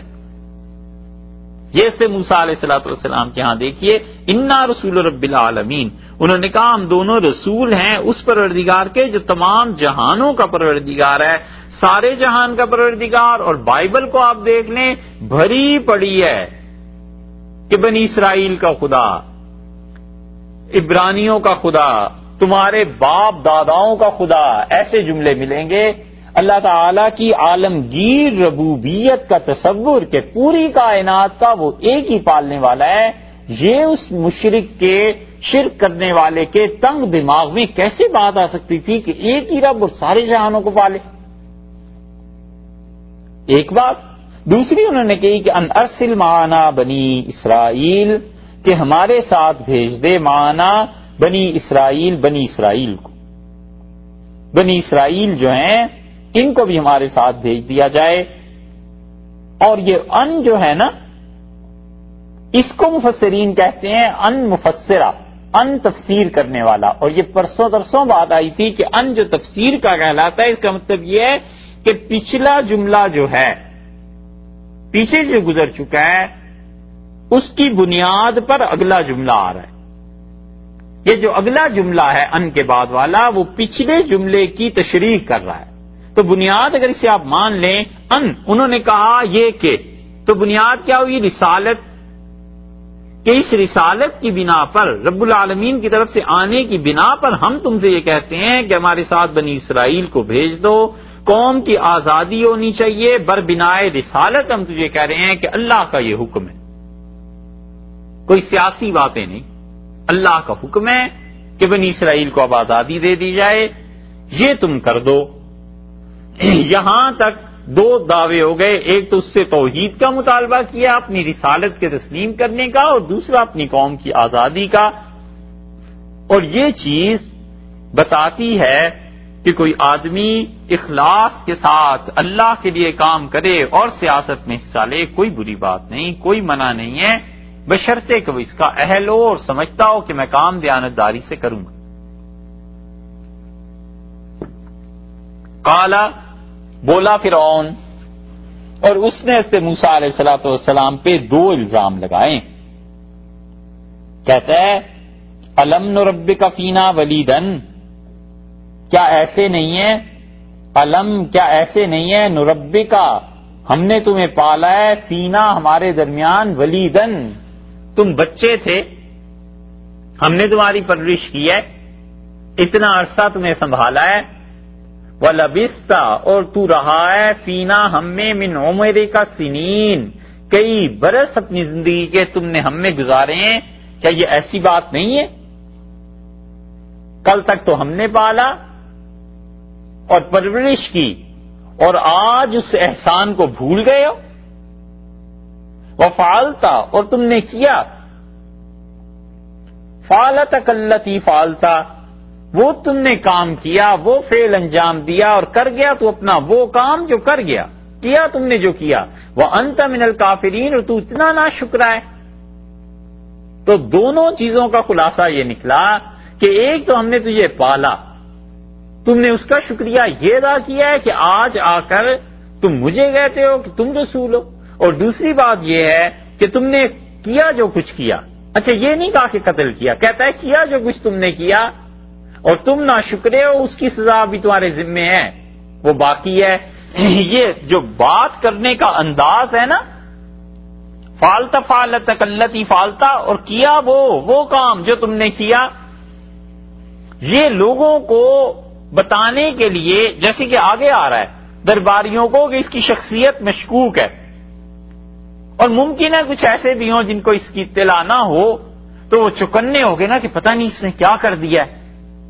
جیسے موسیٰ علیہ الصلوۃ والسلام کے ہاں دیکھیے انا رسول رب العالمین، انہوں نے کہا ہم دونوں رسول ہیں اس پروردگار کے جو تمام جہانوں کا پروردگار ہے، سارے جہان کا پروردگار۔ اور بائبل کو آپ دیکھ لیں بھری پڑی ہے کہ بنی اسرائیل کا خدا، عبرانیوں کا خدا، تمہارے باپ داداؤں کا خدا، ایسے جملے ملیں گے۔ اللہ تعالی کی عالمگیر ربوبیت کا تصور کہ پوری کائنات کا وہ ایک ہی پالنے والا ہے، یہ اس مشرک کے، شرک کرنے والے کے تنگ دماغ میں کیسے بات آ سکتی تھی کہ ایک ہی رب اور سارے جہانوں کو پالے؟ ایک بات۔ دوسری انہوں نے کہی کہ ان ارسل معنا بنی اسرائیل، کہ ہمارے ساتھ بھیج دے معنا بنی اسرائیل، بنی اسرائیل کو۔ بنی اسرائیل جو ہیں ان کو بھی ہمارے ساتھ بھیج دیا جائے۔ اور یہ ان جو ہے نا، اس کو مفسرین کہتے ہیں ان مفسرہ، ان تفسیر کرنے والا۔ اور یہ پرسوں ترسوں بات آئی تھی کہ ان جو تفسیر کا کہلاتا ہے، اس کا مطلب یہ ہے کہ پچھلا جملہ جو ہے، پیچھے جو گزر چکا ہے، اس کی بنیاد پر اگلا جملہ آ رہا ہے۔ یہ جو اگلا جملہ ہے ان کے بعد والا، وہ پچھلے جملے کی تشریح کر رہا ہے۔ تو بنیاد اگر اسے آپ مان لیں، ان انہوں نے کہا یہ کہ، تو بنیاد کیا ہوئی؟ رسالت، کہ اس رسالت کی بنا پر، رب العالمین کی طرف سے آنے کی بنا پر ہم تم سے یہ کہتے ہیں کہ ہمارے ساتھ بنی اسرائیل کو بھیج دو، قوم کی آزادی ہونی چاہیے، بربنائے رسالت ہم تجھے کہہ رہے ہیں کہ اللہ کا یہ حکم ہے، کوئی سیاسی باتیں نہیں، اللہ کا حکم ہے کہ بنی اسرائیل کو اب آزادی دے دی جائے، یہ تم کر دو۔ یہاں تک دو دعوے ہو گئے، ایک تو اس سے توحید کا مطالبہ کیا، اپنی رسالت کے تسلیم کرنے کا، اور دوسرا اپنی قوم کی آزادی کا۔ اور یہ چیز بتاتی ہے کہ کوئی آدمی اخلاص کے ساتھ اللہ کے لیے کام کرے اور سیاست میں حصہ لے، کوئی بری بات نہیں، کوئی منع نہیں ہے، بشرطے کہ وہ اس کا اہل ہو اور سمجھتا ہو کہ میں کام دیانتداری سے کروں گا۔ قالا، بولا فرعون، اور اس نے حضرت موسیٰ علیہ الصلوۃ والسلام پہ دو الزام لگائے۔ کہتا ہے الم نربک فینا ولیدن، کیا ایسے نہیں ہے، الم کیا ایسے نہیں ہے، نربکا ہم نے تمہیں پالا ہے، فینا ہمارے درمیان، ولیدن تم بچے تھے، ہم نے تمہاری پرورش کی ہے، اتنا عرصہ تمہیں سنبھالا ہے، وَلَبِسْتَ اور تو رہا ہے، فینا ہم میں، من عمرک سنین کئی برس اپنی زندگی کے تم نے ہم میں گزارے ہیں، کیا یہ ایسی بات نہیں ہے؟ کل تک تو ہم نے پالا اور پرورش کی، اور آج اس احسان کو بھول گئے ہو؟ وَفَعَلْتَ اور تم نے کیا، فَعَلَتَكَ الَّتِي فَعَلْتَ وہ تم نے کام کیا، وہ فعل انجام دیا اور کر گیا تو اپنا وہ کام جو کر گیا، کیا تم نے جو کیا، وَأَنْتَ مِنَ الْكَافِرِينَ اور تو اتنا ناشکرا ہے۔ تو دونوں چیزوں کا خلاصہ یہ نکلا کہ ایک تو ہم نے تجھے پالا، تم نے اس کا شکریہ یہ ادا کیا ہے کہ آج آ کر تم مجھے کہتے ہو کہ تم رسول ہو، اور دوسری بات یہ ہے کہ تم نے کیا جو کچھ کیا، اچھا یہ نہیں کہا کہ قتل کیا، کہتا ہے کیا جو کچھ تم نے کیا اور تم ناشکرے ہو، اس کی سزا بھی تمہارے ذمے ہے، وہ باقی ہے۔ یہ جو بات کرنے کا انداز ہے نا، فالتا فالتک التی فالتا، اور کیا وہ وہ کام جو تم نے کیا، یہ لوگوں کو بتانے کے لیے، جیسے کہ آگے آ رہا ہے درباریوں کو کہ اس کی شخصیت مشکوک ہے، اور ممکن ہے کچھ ایسے بھی ہوں جن کو اس کی اطلاع نہ ہو، تو وہ چکنے ہو گے نا کہ پتہ نہیں اس نے کیا کر دیا ہے۔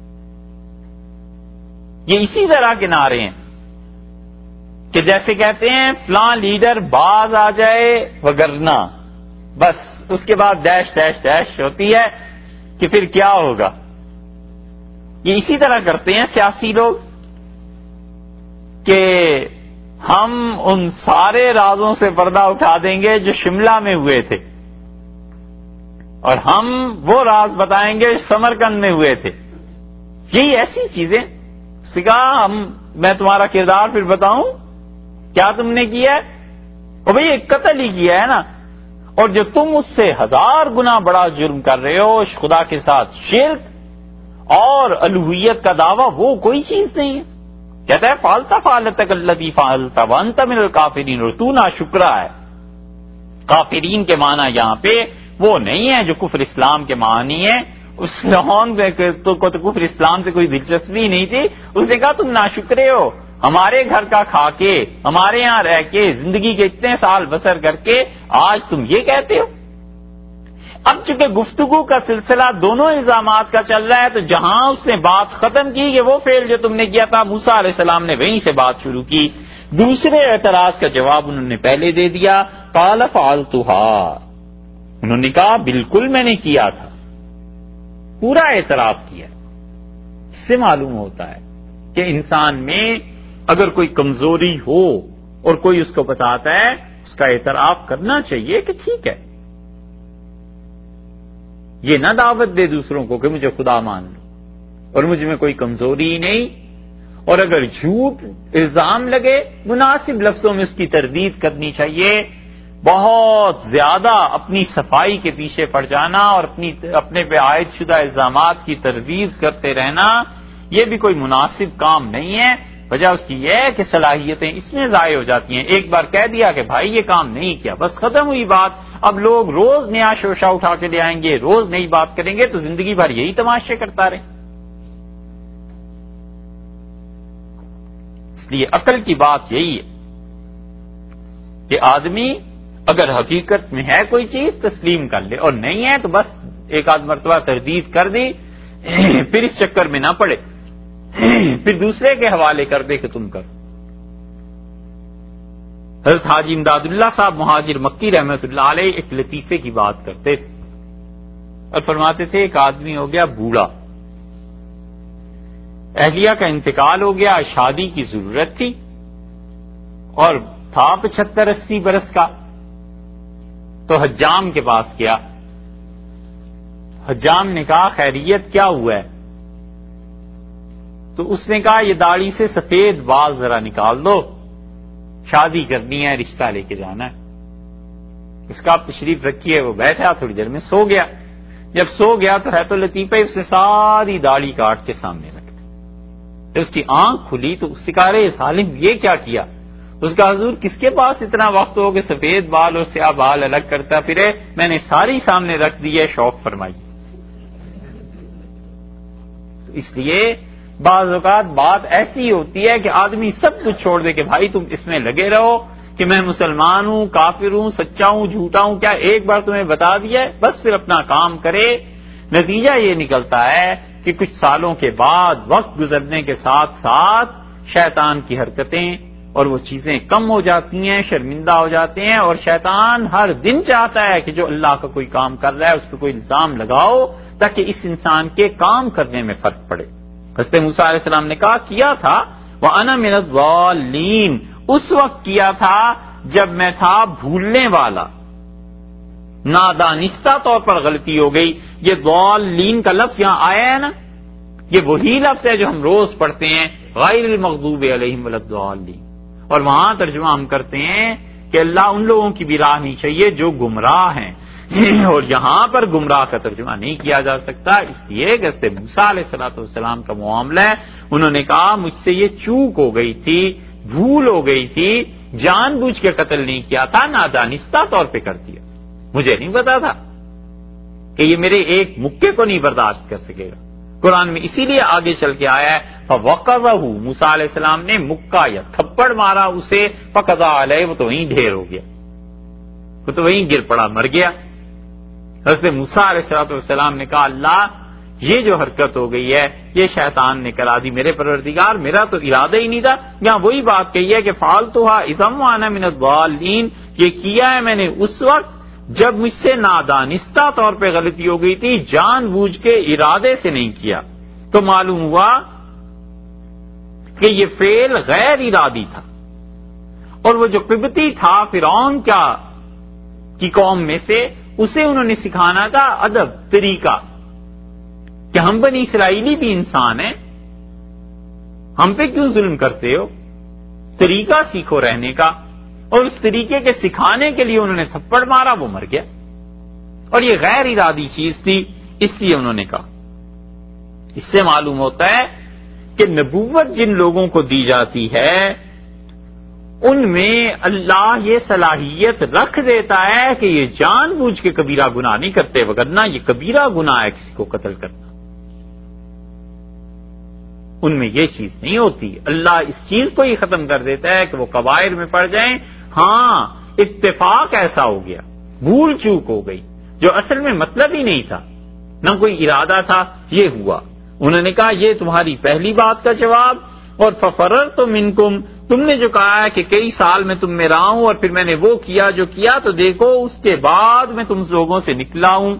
یہ اسی طرح کے نعرے ہیں کہ جیسے کہتے ہیں فلاں لیڈر باز آ جائے وگرنہ، بس اس کے بعد ڈیش ڈیش ڈیش ہوتی ہے کہ پھر کیا ہوگا۔ یہ اسی طرح کرتے ہیں سیاسی لوگ کہ ہم ان سارے رازوں سے پردہ اٹھا دیں گے جو شملہ میں ہوئے تھے، اور ہم وہ راز بتائیں گے جو سمرقند میں ہوئے تھے۔ یہی ایسی چیزیں سکھا، ہم میں تمہارا کردار پھر بتاؤں کیا تم نے کیا ہے، اور بھئی ایک قتل ہی کیا ہے نا، اور جو تم اس سے ہزار گنا بڑا جرم کر رہے ہو، خدا کے ساتھ شرک اور الوہیت کا دعویٰ، وہ کوئی چیز نہیں ہے۔ کہتا ہے فالتا فالتک التی فالتا وانت من الکافرین، اور تو ناشکرا ہے۔ کافرین کے معنی یہاں پہ وہ نہیں ہے جو کفر اسلام کے معنی ہے، اس فرعون کو تو کفر اسلام سے کوئی دلچسپی نہیں تھی، اس نے کہا تم ناشکرے ہو، ہمارے گھر کا کھا کے، ہمارے یہاں رہ کے، زندگی کے اتنے سال بسر کر کے آج تم یہ کہتے ہو۔ اب چونکہ گفتگو کا سلسلہ دونوں الزامات کا چل رہا ہے، تو جہاں اس نے بات ختم کی کہ وہ فعل جو تم نے کیا تھا، موسیٰ علیہ السلام نے وہیں سے بات شروع کی، دوسرے اعتراض کا جواب انہوں نے پہلے دے دیا۔ قال فعلتها، انہوں نے کہا بالکل میں نے کیا تھا، پورا اعتراف کیا۔ اس سے معلوم ہوتا ہے کہ انسان میں اگر کوئی کمزوری ہو اور کوئی اس کو بتاتا ہے، اس کا اعتراف کرنا چاہیے کہ ٹھیک ہے، یہ نہ دعوت دے دوسروں کو کہ مجھے خدا مان لو اور مجھ میں کوئی کمزوری ہی نہیں. اور اگر جھوٹ الزام لگے، مناسب لفظوں میں اس کی تردید کرنی چاہیے. بہت زیادہ اپنی صفائی کے پیچھے پڑ جانا اور اپنی اپنے پہ عائد شدہ الزامات کی تردید کرتے رہنا، یہ بھی کوئی مناسب کام نہیں ہے. وجہ اس کی یہ ہے کہ صلاحیتیں اس میں ضائع ہو جاتی ہیں. ایک بار کہہ دیا کہ بھائی یہ کام نہیں کیا، بس ختم ہوئی بات. اب لوگ روز نیا شوشہ اٹھا کے لے آئیں گے، روز نئی بات کریں گے، تو زندگی بھر یہی تماشے کرتا رہے. اس لیے عقل کی بات یہی ہے کہ آدمی اگر حقیقت میں ہے کوئی چیز تسلیم کر لے، اور نہیں ہے تو بس ایک آدھ مرتبہ تردید کر دی، پھر اس چکر میں نہ پڑے، پھر دوسرے کے حوالے کر دے کہ تم کرو. حضرت حاجی امداد اللہ صاحب مہاجر مکی رحمۃ اللہ علیہ ایک لطیفے کی بات کرتے تھے اور فرماتے تھے ایک آدمی ہو گیا بوڑھا، اہلیہ کا انتقال ہو گیا، شادی کی ضرورت تھی اور تھا پچہتر اسی برس کا، تو حجام کے پاس گیا. حجام نے کہا خیریت کیا ہوا ہے؟ تو اس نے کہا یہ داڑھی سے سفید بال ذرا نکال دو، شادی کرنی ہے، رشتہ لے کے جانا ہے. اس کا آپ تشریف رکھیے. وہ بیٹھا، تھوڑی دیر میں سو گیا. جب سو گیا تو ہے تو لطیفہ اس نے ساری داڑھی کاٹ کے سامنے رکھ دی. جب اس کی آنکھ کھلی تو اس سے کہا رہے سالم یہ کیا کیا؟ اس کا حضور کس کے پاس اتنا وقت ہو کہ سفید بال اور سیاہ بال الگ کرتا پھرے؟ میں نے ساری سامنے رکھ دی ہے، شوق فرمائی. اس لیے بعض اوقات بات ایسی ہوتی ہے کہ آدمی سب کچھ چھوڑ دے کہ بھائی تم اس میں لگے رہو کہ میں مسلمان ہوں، کافر ہوں، سچا ہوں، جھوٹا ہوں. کیا ایک بار تمہیں بتا دیا ہے بس پھر اپنا کام کرے. نتیجہ یہ نکلتا ہے کہ کچھ سالوں کے بعد وقت گزرنے کے ساتھ ساتھ شیطان کی حرکتیں اور وہ چیزیں کم ہو جاتی ہیں، شرمندہ ہو جاتے ہیں، اور شیطان ہر دن چاہتا ہے کہ جو اللہ کا کوئی کام کر رہا ہے اس پہ کوئی الزام لگاؤ تاکہ اس انسان کے کام کرنے میں فرق پڑے. حضرت موسیٰ علیہ السلام نے کہا کیا تھا وَأَنَا مِنَ الضَّالِّينَ، اس وقت کیا تھا جب میں تھا بھولنے والا، نادانستہ طور پر غلطی ہو گئی. یہ ضالین کا لفظ یہاں آیا ہے نا، یہ وہی لفظ ہے جو ہم روز پڑھتے ہیں غیر المغضوب علیہم ولا الضالین، اور وہاں ترجمہ ہم کرتے ہیں کہ اللہ ان لوگوں کی بھی راہ نہیں چاہیے جو گمراہ ہیں، اور یہاں پر گمراہ کا ترجمہ نہیں کیا جا سکتا. اس لیے کہ حضرت موسیٰ علیہ الصلوۃ والسلام کا معاملہ ہے، انہوں نے کہا مجھ سے یہ چوک ہو گئی تھی، بھول ہو گئی تھی، جان بوجھ کے قتل نہیں کیا تھا، نادانستہ طور پہ کر دیا. مجھے نہیں پتا تھا کہ یہ میرے ایک مکے کو نہیں برداشت کر سکے گا. قرآن میں اسی لیے آگے چل کے آیا ہے فَوَقَظَهُ، موسیٰ علیہ السلام نے مکہ یا تھپڑ مارا اسے، فَقَضَىٰ عَلَيْهِ، وہ تو وہیں ڈھیر ہو گیا، وہ تو وہیں گر پڑا، مر گیا. حضرت موسیٰ علیہ السلام نے کہا اللہ یہ جو حرکت ہو گئی ہے یہ شیطان نے کرا دی، میرے پروردگار میرا تو ارادہ ہی نہیں تھا. یہاں وہی بات کہی ہے کہ فَعَلْتُهَا إِذًا وَأَنَا مِنَ الضَّالِّينَ، یہ کیا ہے میں نے اس وقت جب مجھ سے نادانستہ طور پہ غلطی ہو گئی تھی، جان بوجھ کے ارادے سے نہیں کیا. تو معلوم ہوا کہ یہ فعل غیر ارادی تھا، اور وہ جو قبطی تھا فرعون کا کی قوم میں سے، اسے انہوں نے سکھانا تھا ادب، طریقہ کہ ہم بنی اسرائیلی بھی انسان ہیں، ہم پہ کیوں ظلم کرتے ہو، طریقہ سیکھو رہنے کا. اور اس طریقے کے سکھانے کے لیے انہوں نے تھپڑ مارا، وہ مر گیا، اور یہ غیر ارادی چیز تھی، اس لیے انہوں نے کہا. اس سے معلوم ہوتا ہے کہ نبوت جن لوگوں کو دی جاتی ہے ان میں اللہ یہ صلاحیت رکھ دیتا ہے کہ یہ جان بوجھ کے کبیرہ گناہ نہیں کرتے، وگرنہ یہ کبیرہ گناہ ہے کسی کو قتل کرنا. ان میں یہ چیز نہیں ہوتی. اللہ اس چیز کو ہی ختم کر دیتا ہے کہ وہ کبائر میں پڑ جائیں. ہاں اتفاق ایسا ہو گیا، بھول چوک ہو گئی جو اصل میں مطلب ہی نہیں تھا، نہ کوئی ارادہ تھا، یہ ہوا. انہوں نے کہا یہ تمہاری پہلی بات کا جواب. اور فَفَرَرْتُ مِنْكُمْ، تم نے جو کہا ہے کہ کئی سال میں تم میں رہا ہوں اور پھر میں نے وہ کیا جو کیا، تو دیکھو اس کے بعد میں تم لوگوں سے نکلا ہوں.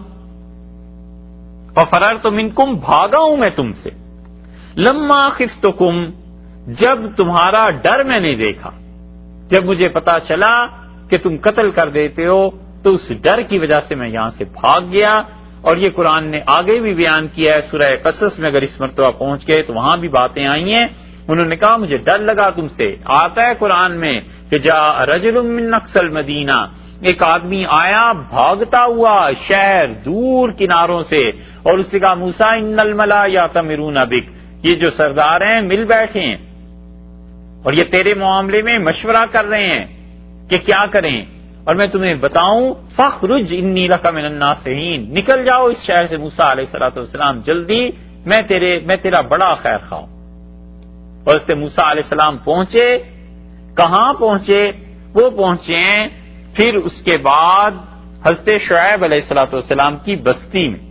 فَفَرَرْتُ مِنْكُمْ، بھاگا ہوں میں تم سے. لَمَّا خِفْتُكُمْ، جب تمہارا ڈر میں نے دیکھا، جب مجھے پتا چلا کہ تم قتل کر دیتے ہو، تو اس ڈر کی وجہ سے میں یہاں سے بھاگ گیا. اور یہ قرآن نے آگے بھی بیان کیا ہے سورہ قصص میں، اگر اس مرتبہ پہنچ گئے تو وہاں بھی باتیں آئی ہیں. انہوں نے کہا مجھے ڈر لگا تم سے. آتا ہے قرآن میں کہ جا رجل من اقصى المدینہ، ایک آدمی آیا بھاگتا ہوا شہر دور کناروں سے، اور اس نے کہا موسیٰ ان الملا یاتمرون بک، یہ جو سردار ہیں مل بیٹھے ہیں اور یہ تیرے معاملے میں مشورہ کر رہے ہیں کہ کیا کریں، اور میں تمہیں بتاؤں فخرج انی لک من الناصحین، نکل جاؤ اس شہر سے موسیٰ علیہ الصلوۃ والسلام جلدی، میں تیرے میں تیرا بڑا خیر خواہ. اور اس سے موسیٰ علیہ السلام پہنچے. کہاں پہنچے؟ وہ پہنچے ہیں پھر اس کے بعد حضرت شعیب علیہ الصلوۃ والسلام کی بستی میں.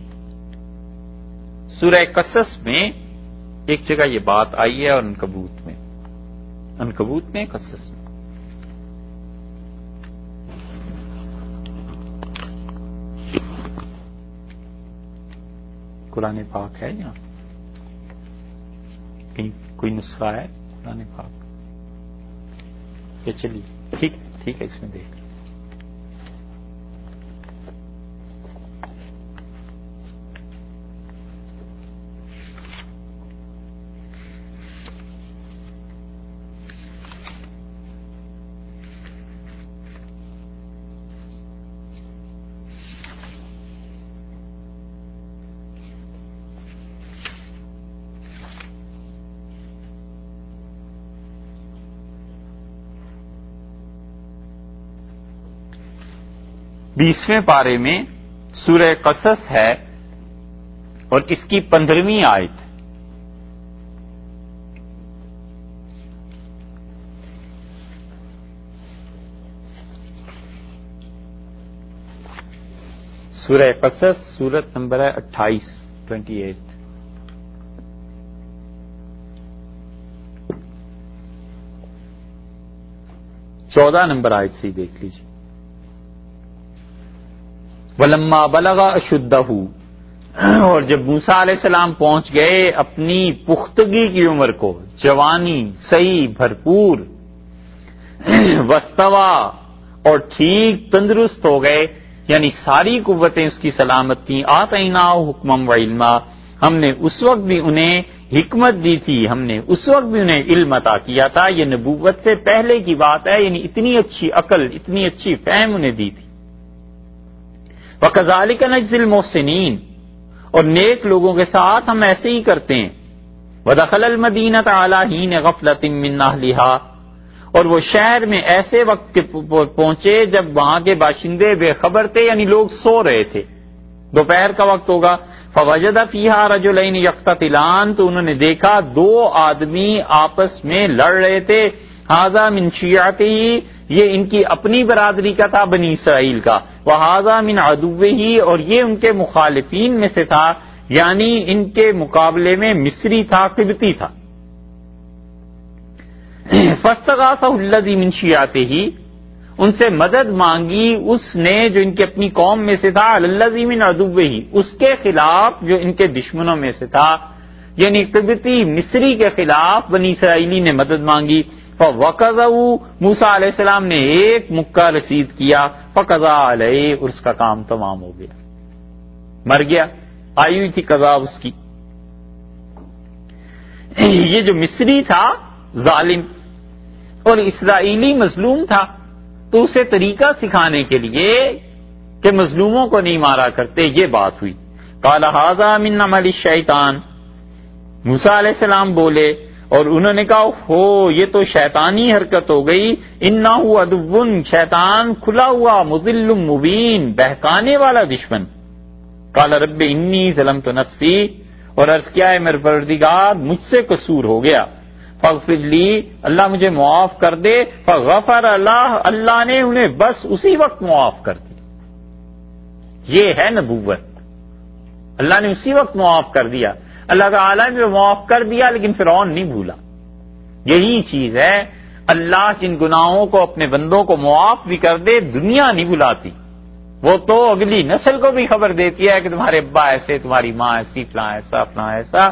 سورہ قصص میں ایک جگہ یہ بات آئی ہے، اور عنکبوت میں عنکبوت میں قصص میں قرآن پاک ہے یہاں کہیں کوئی نسخہ ہے قرآن پاک؟ یہ چلیے ٹھیک ٹھیک ہے، اس میں دیکھ بیسویں پارے میں سورہ قصص ہے اور اس کی پندرہویں آیت. سورہ قصص سورت نمبر ہے اٹھائیس ٹوینٹی ایٹ. چودہ نمبر آیت سے دیکھ لیجیے. وَلَمَّا بَلَغَ أَشُدَّهُ، اور جب موسیٰ علیہ السلام پہنچ گئے اپنی پختگی کی عمر کو، جوانی صحیح بھرپور، وَاسْتَوَى، اور ٹھیک تندرست ہو گئے، یعنی ساری قوتیں اس کی سلامت تھیں. آتَيْنَاهُ حُكْمًا وَعِلْمًا، ہم نے اس وقت بھی انہیں حکمت دی تھی، ہم نے اس وقت بھی انہیں علم عطا کیا تھا. یہ نبوت سے پہلے کی بات ہے، یعنی اتنی اچھی عقل، اتنی اچھی فہم انہیں دی تھی. وَكَذَلِكَ نَجْزِي الْمُحْسِنِينَ، اور نیک لوگوں کے ساتھ ہم ایسے ہی کرتے ہیں. وَدَخَلَ الْمَدِينَةَ عَلَىٰ حِينِ غَفْلَةٍ مِّنْ أَهْلِهَا، اور وہ شہر میں ایسے وقت کے پہنچے جب وہاں کے باشندے بے خبر تھے، یعنی لوگ سو رہے تھے، دوپہر کا وقت ہوگا. فَوَجَدَ فِيهَا رَجُلَيْنِ يَقْتَتِلَانِ، تو انہوں نے دیکھا دو آدمی آپس میں لڑ رہے تھے. هَذَا مِنْ شِيعَتِهِ، یہ ان کی اپنی برادری کا تھا بنی اسرائیل کا. وَهَذَا مِنْ عَدُوِّهِ، اور یہ ان کے مخالفین میں سے تھا، یعنی ان کے مقابلے میں مصری تھا، قبطی تھا. فَاسْتَغَاثَهُ الَّذِي مِنْ شِيعَتِهِ، ان سے مدد مانگی اس نے جو ان کی اپنی قوم میں سے تھا، عَلَى الَّذِي مِنْ عَدُوِّهِ، اس کے خلاف جو ان کے دشمنوں میں سے تھا، یعنی قبطی مصری کے خلاف بنی اسرائیلی نے مدد مانگی. فَوَقَذَهُ، موسیٰ علیہ السلام نے ایک مکہ رسید کیا. فَقَضَىٰ عَلَيْهِ، اور اس کا کام تمام ہو گیا، مر گیا. آئی ہوئی تھی قضا اس کی. یہ جو مصری تھا ظالم اور اسرائیلی مظلوم تھا، تو اسے طریقہ سکھانے کے لیے کہ مظلوموں کو نہیں مارا کرتے، یہ بات ہوئی. قَالَ هَٰذَا مِنْ عَمَلِ الشَّيْطَانِ، موسیٰ علیہ السلام بولے اور انہوں نے کہا ہو یہ تو شیطانی حرکت ہو گئی. اِنَّهُ عَدُوٌّ، شیطان کھلا ہوا، مُضِلٌّ مُبِینٌ، بہکانے والا دشمن. قَالَ رَبِّ إِنِّي ظَلَمْتُ نَفْسِي، اور عرض کیا ہے میرے پروردگار مجھ سے قصور ہو گیا. فاغفر لی، اللہ مجھے معاف کر دے. فغفر اللہ، اللہ نے انہیں بس اسی وقت معاف کر دی. یہ ہے نبوت، اللہ نے اسی وقت معاف کر دیا. اللہ تعالیٰ نے معاف کر دیا لیکن فرعون نہیں بھولا. یہی چیز ہے، اللہ جن گناہوں کو اپنے بندوں کو معاف بھی کر دے، دنیا نہیں بھلاتی. وہ تو اگلی نسل کو بھی خبر دیتی ہے کہ تمہارے ابا ایسے، تمہاری ماں ایسی، فلاں ایسا فلاں ایسا.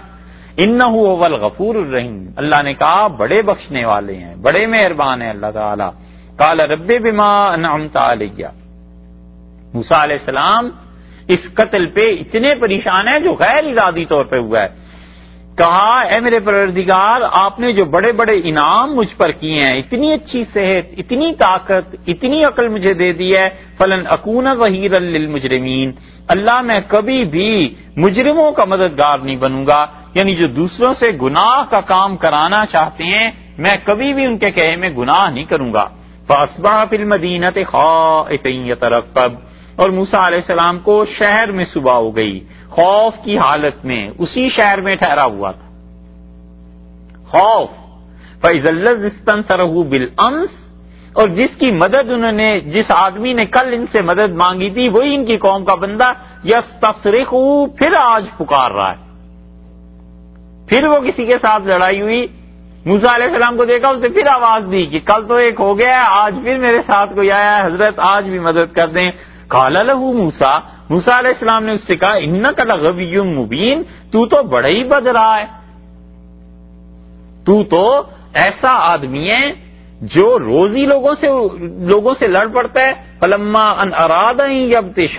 انہ هو الغفور الرحیم، اللہ نے کہا بڑے بخشنے والے ہیں، بڑے مہربان ہیں اللہ تعالی. قال رب بما انعمت علی، موسیٰ علیہ السلام اس قتل پہ اتنے پریشان ہیں جو غیر ارادی طور پہ ہوا ہے. کہا اے میرے پروردگار، آپ نے جو بڑے بڑے انعام مجھ پر کیے ہیں، اتنی اچھی صحت، اتنی طاقت، اتنی عقل مجھے دے دی ہے، فلن اکون ظہیرا للمجرمین، اللہ میں کبھی بھی مجرموں کا مددگار نہیں بنوں گا. یعنی جو دوسروں سے گناہ کا کام کرانا چاہتے ہیں میں کبھی بھی ان کے کہے میں گناہ نہیں کروں گا. فاصبح فی المدینۃ خائفا یترقب، اور موسیٰ علیہ السلام کو شہر میں صبح ہو گئی خوف کی حالت میں، اسی شہر میں ٹھہرا ہوا تھا خوف. فإذا الذی استنصرہ بالأمس، اور جس کی مدد انہوں نے، جس آدمی نے کل ان سے مدد مانگی تھی وہی ان کی قوم کا بندہ، یستصرخ، پھر آج پکار رہا ہے. پھر وہ کسی کے ساتھ لڑائی ہوئی، موسیٰ علیہ السلام کو دیکھا، اس نے پھر آواز دی کہ کل تو ایک ہو گیا ہے، آج پھر میرے ساتھ کوئی آیا ہے، حضرت آج بھی مدد کر دیں. قال لہ موسیٰ، موسیٰ علیہ السلام نے اس سے کہا انک لغوی مبین، تو تو بڑا ہی بد رہا ہے، تو تو ایسا آدمی ہے جو روزی لوگوں سے لوگوں سے لڑ پڑتا ہے. فلما ان اراد ان یبطش،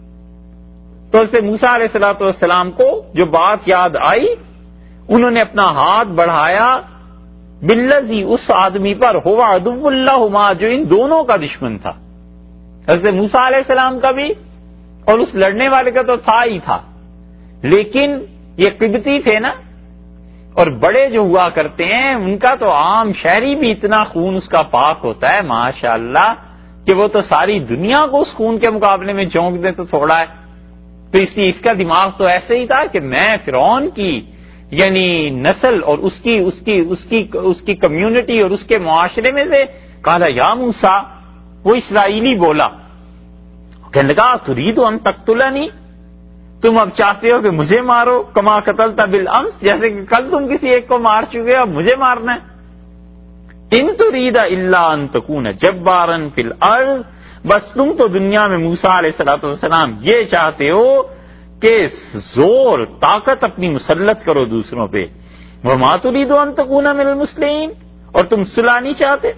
تو اس سے موسیٰ علیہ الصلوۃ والسلام کو جو بات یاد آئی انہوں نے اپنا ہاتھ بڑھایا بالذی، اس آدمی پر، ہوا عدو اللہما، جو ان دونوں کا دشمن تھا، حضرت موسیٰ علیہ السلام کا بھی اور اس لڑنے والے کا تو تھا ہی تھا، لیکن یہ قبطی تھے نا، اور بڑے جو ہوا کرتے ہیں ان کا تو عام شہری بھی اتنا خون اس کا پاک ہوتا ہے ماشاءاللہ کہ وہ تو ساری دنیا کو اس خون کے مقابلے میں جھونک دے تو تھوڑا ہے. تو اس لیے اس کا دماغ تو ایسے ہی تھا کہ میں فرعون کی یعنی نسل اور اس کی اس کی اس کی اس کی کمیونٹی اور اس کے معاشرے میں سے. کہا یا موسیٰ، وہ اسرائیلی بولا، کہنے لگا ترید ان تقتلنی، تم اب چاہتے ہو کہ مجھے مارو، کما قتلت بالامس، جیسے کہ کل تم کسی ایک کو مار چکے اب مجھے مارنا ہے. ان ترید الا ان تکون جبارا فی الارض، بس تم تو دنیا میں موسیٰ علیہ الصلوۃ والسلام یہ چاہتے ہو کہ زور طاقت اپنی مسلط کرو دوسروں پہ. وما ترید ان تکون من المسلمین، اور تم صلح نہیں چاہتے،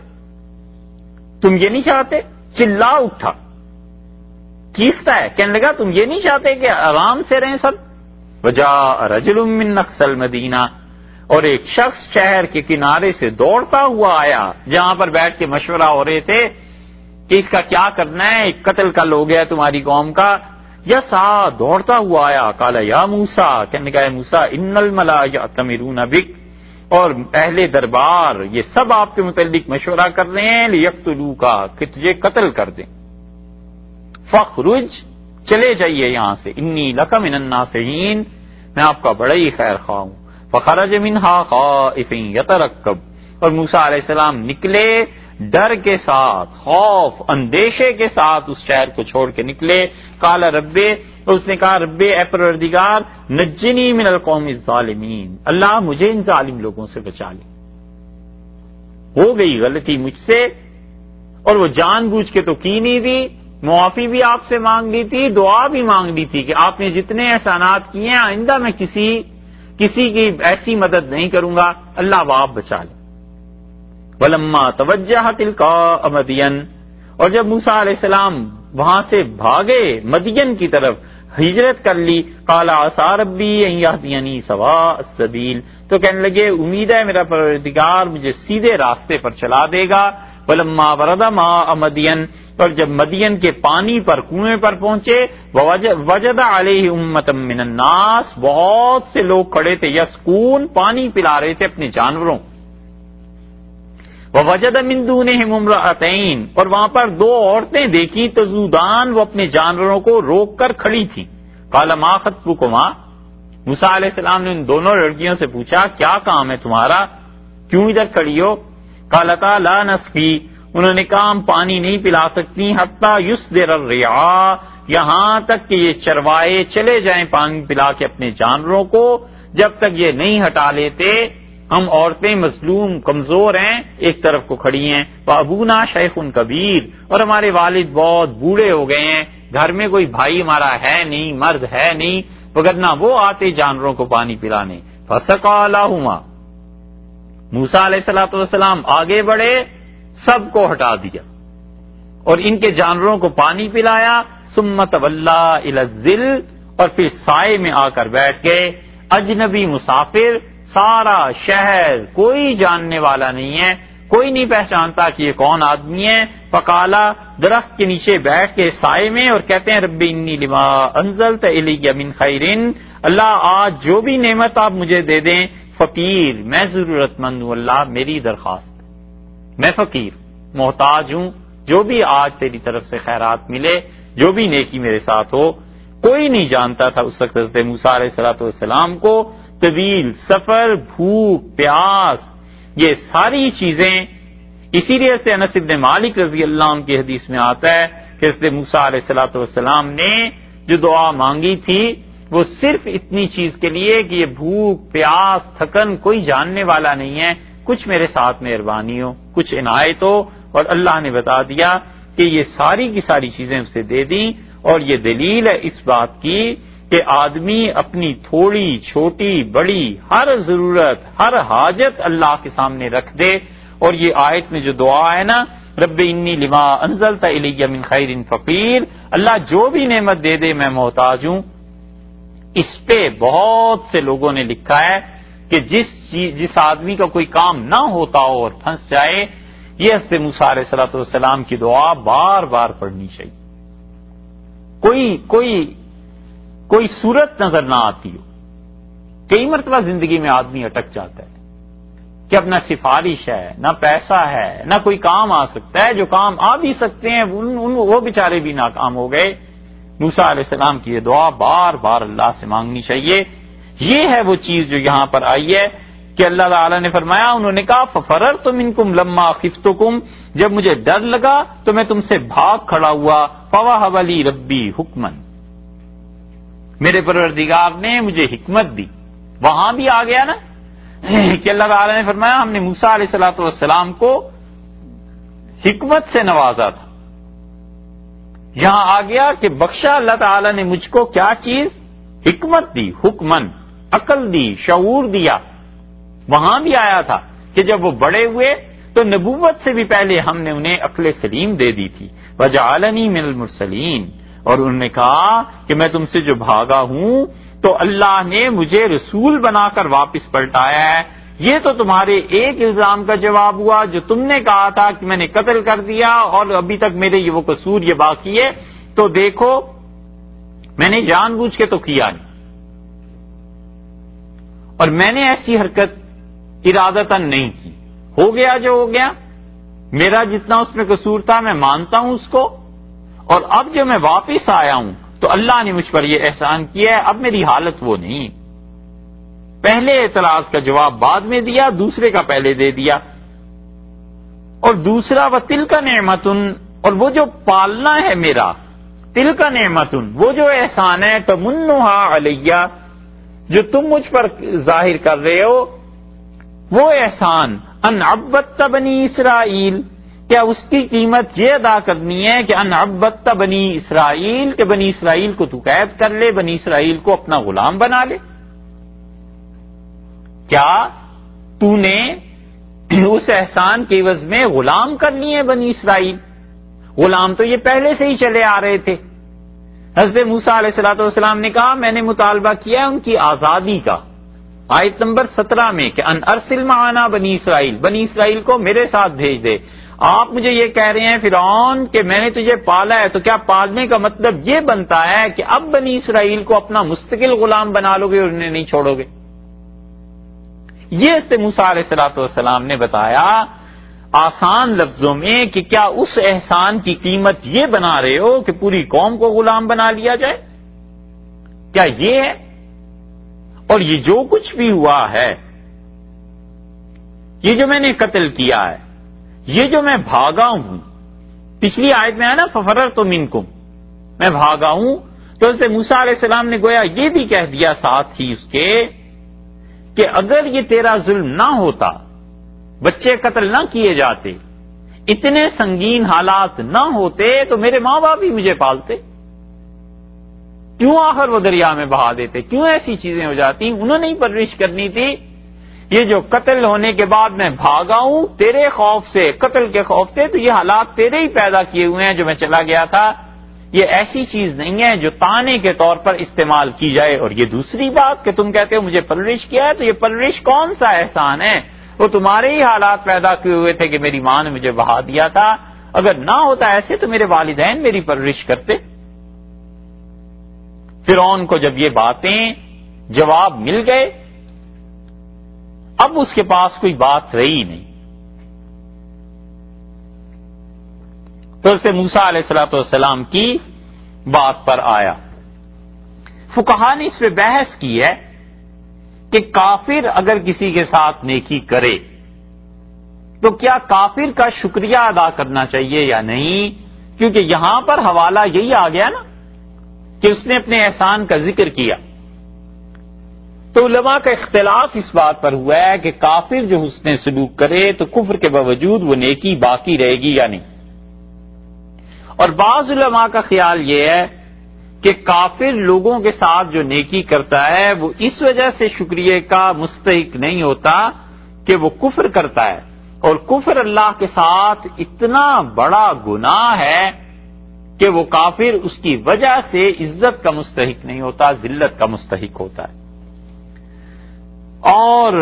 تم یہ نہیں چاہتے. چلا اٹھا، چیختا ہے، کہنے لگا تم یہ نہیں چاہتے کہ آرام سے رہیں سب. وجاء رجل من اقصى المدینہ، اور ایک شخص شہر کے کنارے سے دوڑتا ہوا آیا، جہاں پر بیٹھ کے مشورہ ہو رہے تھے کہ اس کا کیا کرنا ہے، ایک قتل کل ہو گیا تمہاری قوم کا. یسعی، دوڑتا ہوا آیا. قال یا موسیٰ، کہنے لگا موسیٰ ان الملأ یأتمرون بک، اور اہل دربار یہ سب آپ کے متعلق مشورہ کر رہے ہیں لیقتلوک، کہ تجھے قتل کر دیں. فخرج، چلے جائیے یہاں سے. انی لک من الناصحین، میں آپ کا بڑا ہی خیر خواہ ہوں. فخرج منہا خائفا یترقب، اور موسیٰ علیہ السلام نکلے ڈر کے ساتھ، خوف اندیشے کے ساتھ اس شہر کو چھوڑ کے نکلے. قال رب، اس نے کہا رب اے پروردگار، نجنی من القوم الظالمین، اللہ مجھے ان ظالم لوگوں سے بچا لے. ہو گئی غلطی مجھ سے، اور وہ جان بوجھ کے تو کی نہیں تھی، معافی بھی آپ سے مانگ لی تھی، دعا بھی مانگ لی تھی کہ آپ نے جتنے احسانات کیے ہیں آئندہ میں کسی کسی کی ایسی مدد نہیں کروں گا، اللہ وہ آپ بچا لے. ولما توجہ تلقاء مدین، اور جب موسیٰ علیہ السلام وہاں سے بھاگے مدین کی طرف، ہجرت کر لی. قال عسى ربی ان یہدینی سواء السبیل، تو کہنے لگے امید ہے میرا پروردگار مجھے سیدھے راستے پر چلا دے گا. ولما ورد ماء مدین، اور جب مدین کے پانی پر کنویں پر پہنچے، وجد علیہ امۃ من الناس، بہت سے لوگ کھڑے تھے، یسقون، پانی پلا رہے تھے اپنے جانوروں. ووجد من دونہم امرأتین، اور وہاں پر دو عورتیں دیکھی، تذودان، وہ اپنے جانوروں کو روک کر کھڑی تھیں. قال ما خطبکما، موسیٰ علیہ السلام نے ان دونوں لڑکیوں سے پوچھا کیا کام ہے تمہارا، کیوں ادھر کھڑی ہو؟ قالتا لا نسقی، انہوں نے کہا ہم پانی نہیں پلا سکتی، حتی یصدر الرعاء، یہاں تک کہ یہ چروائے چلے جائیں پانی پلا کے اپنے جانوروں کو، جب تک یہ نہیں ہٹا لیتے ہم عورتیں مظلوم کمزور ہیں ایک طرف کو کھڑی ہیں. وابونا شیخ کبیر، اور ہمارے والد بہت بوڑھے ہو گئے ہیں، گھر میں کوئی بھائی ہمارا ہے نہیں، مرد ہے نہیں، وگرنہ وہ آتے جانوروں کو پانی پلانے. فسقا لہما، موسیٰ علیہ الصلوۃ والسلام آگے بڑھے، سب کو ہٹا دیا اور ان کے جانوروں کو پانی پلایا، ثم تولا الی الظل، اور پھر سائے میں آ کر بیٹھ گئے۔ اجنبی مسافر، سارا شہر کوئی جاننے والا نہیں ہے، کوئی نہیں پہچانتا کہ یہ کون آدمی ہے۔ فقالا، درخت کے نیچے بیٹھ کے سائے میں، اور کہتے ہیں رب انی لما انزلت الی من خیر، اللہ آج جو بھی نعمت آپ مجھے دے دیں، فقیر، میں ضرورت مند ہوں، اللہ میری درخواست، میں فقیر محتاج ہوں، جو بھی آج تیری طرف سے خیرات ملے، جو بھی نیکی میرے ساتھ ہو۔ کوئی نہیں جانتا تھا اس وقت حضرت موسیٰ علیہ الصلوۃ والسلام کو طویل سفر، بھوک، پیاس، یہ ساری چیزیں، اسی لیے سے انس بن مالک رضی اللہ عنہ کی حدیث میں آتا ہے کہ حضرت موسیٰ علیہ الصلوۃ والسلام نے جو دعا مانگی تھی وہ صرف اتنی چیز کے لیے کہ یہ بھوک، پیاس، تھکن کوئی جاننے والا نہیں ہے، کچھ میرے ساتھ مہربانی ہو، کچھ عنایت ہو، اور اللہ نے بتا دیا کہ یہ ساری کی ساری چیزیں اسے دے دیں۔ اور یہ دلیل ہے اس بات کی کہ آدمی اپنی تھوڑی چھوٹی بڑی ہر ضرورت، ہر حاجت اللہ کے سامنے رکھ دے، اور یہ آیت میں جو دعا ہے نا، رب انی لما انزلت الی من خیر فقیر، اللہ جو بھی نعمت دے دے میں محتاج ہوں، اس پہ بہت سے لوگوں نے لکھا ہے کہ جس جس آدمی کا کوئی کام نہ ہوتا ہو اور پھنس جائے، یہ حضرت موسیٰ علیہ الصلوۃ والسلام کی دعا بار بار پڑھنی چاہیے۔ کوئی کوئی کوئی صورت نظر نہ آتی ہو، کئی مرتبہ زندگی میں آدمی اٹک جاتا ہے کہ اب نہ سفارش ہے، نہ پیسہ ہے، نہ کوئی کام آ سکتا ہے، جو کام آ بھی سکتے ہیں ان, ان وہ بیچارے بھی ناکام ہو گئے۔ موسیٰ علیہ السلام کی یہ دعا بار بار اللہ سے مانگنی چاہیے۔ یہ ہے وہ چیز جو یہاں پر آئی ہے کہ اللہ تعالیٰ نے فرمایا، انہوں نے کہا فَفَرَرْتُ مِنْكُمْ لَمَّا خِفْتُكُمْ، جب مجھے ڈر لگا تو میں تم سے بھاگ کھڑا ہوا، فَوَهَبَ لِي رَبِّي حُکْمًا، میرے پروردگار نے مجھے حکمت دی۔ وہاں بھی آ گیا نا کہ اللہ تعالیٰ نے فرمایا ہم نے موسیٰ علیہ الصلوۃ والسلام کو حکمت سے نوازا تھا۔ یہاں آ گیا کہ بخشا اللہ تعالیٰ نے مجھ کو کیا چیز؟ حکمت دی، حکمن، عقل دی، شعور دیا۔ وہاں بھی آیا تھا کہ جب وہ بڑے ہوئے تو نبوت سے بھی پہلے ہم نے انہیں عقل سلیم دے دی تھی۔ وَجَعَلَنِي مِنَ الْمُرْسَلِينَ، اور انہوں نے کہا کہ میں تم سے جو بھاگا ہوں تو اللہ نے مجھے رسول بنا کر واپس پلٹایا ہے۔ یہ تو تمہارے ایک الزام کا جواب ہوا جو تم نے کہا تھا کہ میں نے قتل کر دیا اور ابھی تک میرے یہ وہ قصور یہ باقی ہے، تو دیکھو میں نے جان بوجھ کے تو کیا نہیں، اور میں نے ایسی حرکت ارادتاً نہیں کی، ہو گیا جو ہو گیا، میرا جتنا اس میں قصور تھا میں مانتا ہوں اس کو، اور اب جو میں واپس آیا ہوں تو اللہ نے مجھ پر یہ احسان کیا ہے، اب میری حالت وہ نہیں۔ پہلے اعتراض کا جواب بعد میں دیا، دوسرے کا پہلے دے دیا۔ اور دوسرا وہ تل کا نعمتن، اور وہ جو پالنا ہے میرا، تل کا نعمتن، وہ جو احسان ہے تمنھا علیہ، جو تم مجھ پر ظاہر کر رہے ہو، وہ احسان ان عبدت بنی اسرائیل، کیا اس کی قیمت یہ ادا کرنی ہے کہ ان عبدت بنی اسرائیل، کہ بنی اسرائیل کو تو قید کر لے، بنی اسرائیل کو اپنا غلام بنا لے؟ کیا تو نے اس احسان کے عوض میں غلام کر لیے بنی اسرائیل؟ غلام تو یہ پہلے سے ہی چلے آ رہے تھے۔ حضرت موسیٰ علیہ الصلوۃ والسلام نے کہا میں نے مطالبہ کیا ان کی آزادی کا، آیت نمبر سترہ میں، کہ ان ارسل معنا بنی اسرائیل، بنی اسرائیل کو میرے ساتھ بھیج دے۔ آپ مجھے یہ کہہ رہے ہیں فرعون کہ میں نے تجھے پالا ہے، تو کیا پالنے کا مطلب یہ بنتا ہے کہ اب بنی اسرائیل کو اپنا مستقل غلام بنا لو گے اور انہیں نہیں چھوڑو گے؟ یہ حضرت موسیٰ علیہ الصلوۃ والسلام نے بتایا آسان لفظوں میں کہ کیا اس احسان کی قیمت یہ بنا رہے ہو کہ پوری قوم کو غلام بنا لیا جائے؟ کیا یہ ہے؟ اور یہ جو کچھ بھی ہوا ہے، یہ جو میں نے قتل کیا ہے، یہ جو میں بھاگا ہوں، پچھلی آیت میں ہے نا فَفَرَرْتُ مِنْكُمْ، میں بھاگا ہوں، تو حضرت موسیٰ علیہ السلام نے گویا یہ بھی کہہ دیا ساتھ ہی اس کے کہ اگر یہ تیرا ظلم نہ ہوتا، بچے قتل نہ کیے جاتے، اتنے سنگین حالات نہ ہوتے، تو میرے ماں باپ ہی مجھے پالتے۔ کیوں آخر وہ دریا میں بہا دیتے؟ کیوں ایسی چیزیں ہو جاتی؟ انہوں نے ہی پرورش کرنی تھی. یہ جو قتل ہونے کے بعد میں بھاگا ہوں تیرے خوف سے، قتل کے خوف سے، تو یہ حالات تیرے ہی پیدا کیے ہوئے ہیں جو میں چلا گیا تھا. یہ ایسی چیز نہیں ہے جو طعنے کے طور پر استعمال کی جائے. اور یہ دوسری بات کہ تم کہتے ہو مجھے پرورش کیا ہے، تو یہ پرورش کون سا احسان ہے؟ وہ تمہارے ہی حالات پیدا کیے ہوئے تھے کہ میری ماں نے مجھے بہا دیا تھا. اگر نہ ہوتا ایسے تو میرے والدین میری پرورش کرتے. فرعون کو جب یہ باتیں جواب مل گئے، اب اس کے پاس کوئی بات رہی نہیں. تو اس سے موسیٰ علیہ الصلوۃ والسلام کی بات پر آیا. فقہا نے اس پہ بحث کی ہے کہ کافر اگر کسی کے ساتھ نیکی کرے تو کیا کافر کا شکریہ ادا کرنا چاہیے یا نہیں، کیونکہ یہاں پر حوالہ یہی آ گیا نا کہ اس نے اپنے احسان کا ذکر کیا. تو علماء کا اختلاف اس بات پر ہوا ہے کہ کافر جو حسن سلوک کرے تو کفر کے باوجود وہ نیکی باقی رہے گی یا نہیں. اور بعض علماء کا خیال یہ ہے کہ کافر لوگوں کے ساتھ جو نیکی کرتا ہے وہ اس وجہ سے شکریہ کا مستحق نہیں ہوتا کہ وہ کفر کرتا ہے، اور کفر اللہ کے ساتھ اتنا بڑا گناہ ہے کہ وہ کافر اس کی وجہ سے عزت کا مستحق نہیں ہوتا، ذلت کا مستحق ہوتا ہے. اور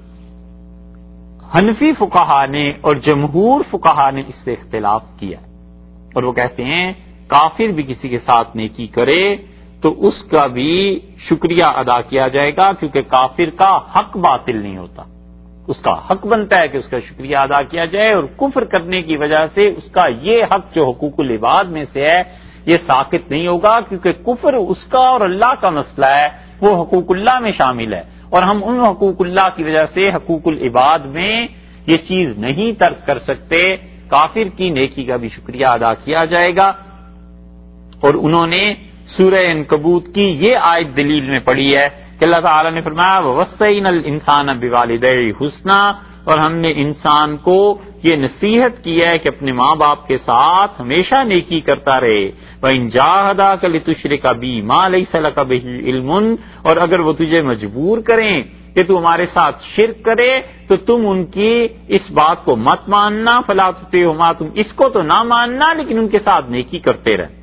حنفی فقہا نے اور جمہور فقہا نے اس سے اختلاف کیا، اور وہ کہتے ہیں کافر بھی کسی کے ساتھ نیکی کرے تو اس کا بھی شکریہ ادا کیا جائے گا، کیونکہ کافر کا حق باطل نہیں ہوتا. اس کا حق بنتا ہے کہ اس کا شکریہ ادا کیا جائے، اور کفر کرنے کی وجہ سے اس کا یہ حق جو حقوق العباد میں سے ہے یہ ساقط نہیں ہوگا، کیونکہ کفر اس کا اور اللہ کا مسئلہ ہے، وہ حقوق اللہ میں شامل ہے، اور ہم ان حقوق اللہ کی وجہ سے حقوق العباد میں یہ چیز نہیں ترک کر سکتے. کافر کی نیکی کا بھی شکریہ ادا کیا جائے گا. اور انہوں نے سورہ عنکبوت کی یہ آیت دلیل میں پڑھی ہے کہ اللہ تعالیٰ نے فرمایا وَوَصَّيْنَا الْإِنسَانَ بِوَالِدَيْهِ حُسْنًا، اور ہم نے انسان کو یہ نصیحت کی ہے کہ اپنے ماں باپ کے ساتھ ہمیشہ نیکی کرتا رہے. وَإِنْ جَاهَدَاكَ لِتُشْرِكَ بِي مَا لَيْسَ لَكَ بِهِ عِلْمٌ، اور اگر وہ تجھے مجبور کریں کہ تو ہمارے ساتھ شرک کرے تو تم ان کی اس بات کو مت ماننا. فَلَا تُطِعْهُمَا، تم اس کو تو نہ ماننا لیکن ان کے ساتھ نیکی کرتے رہے.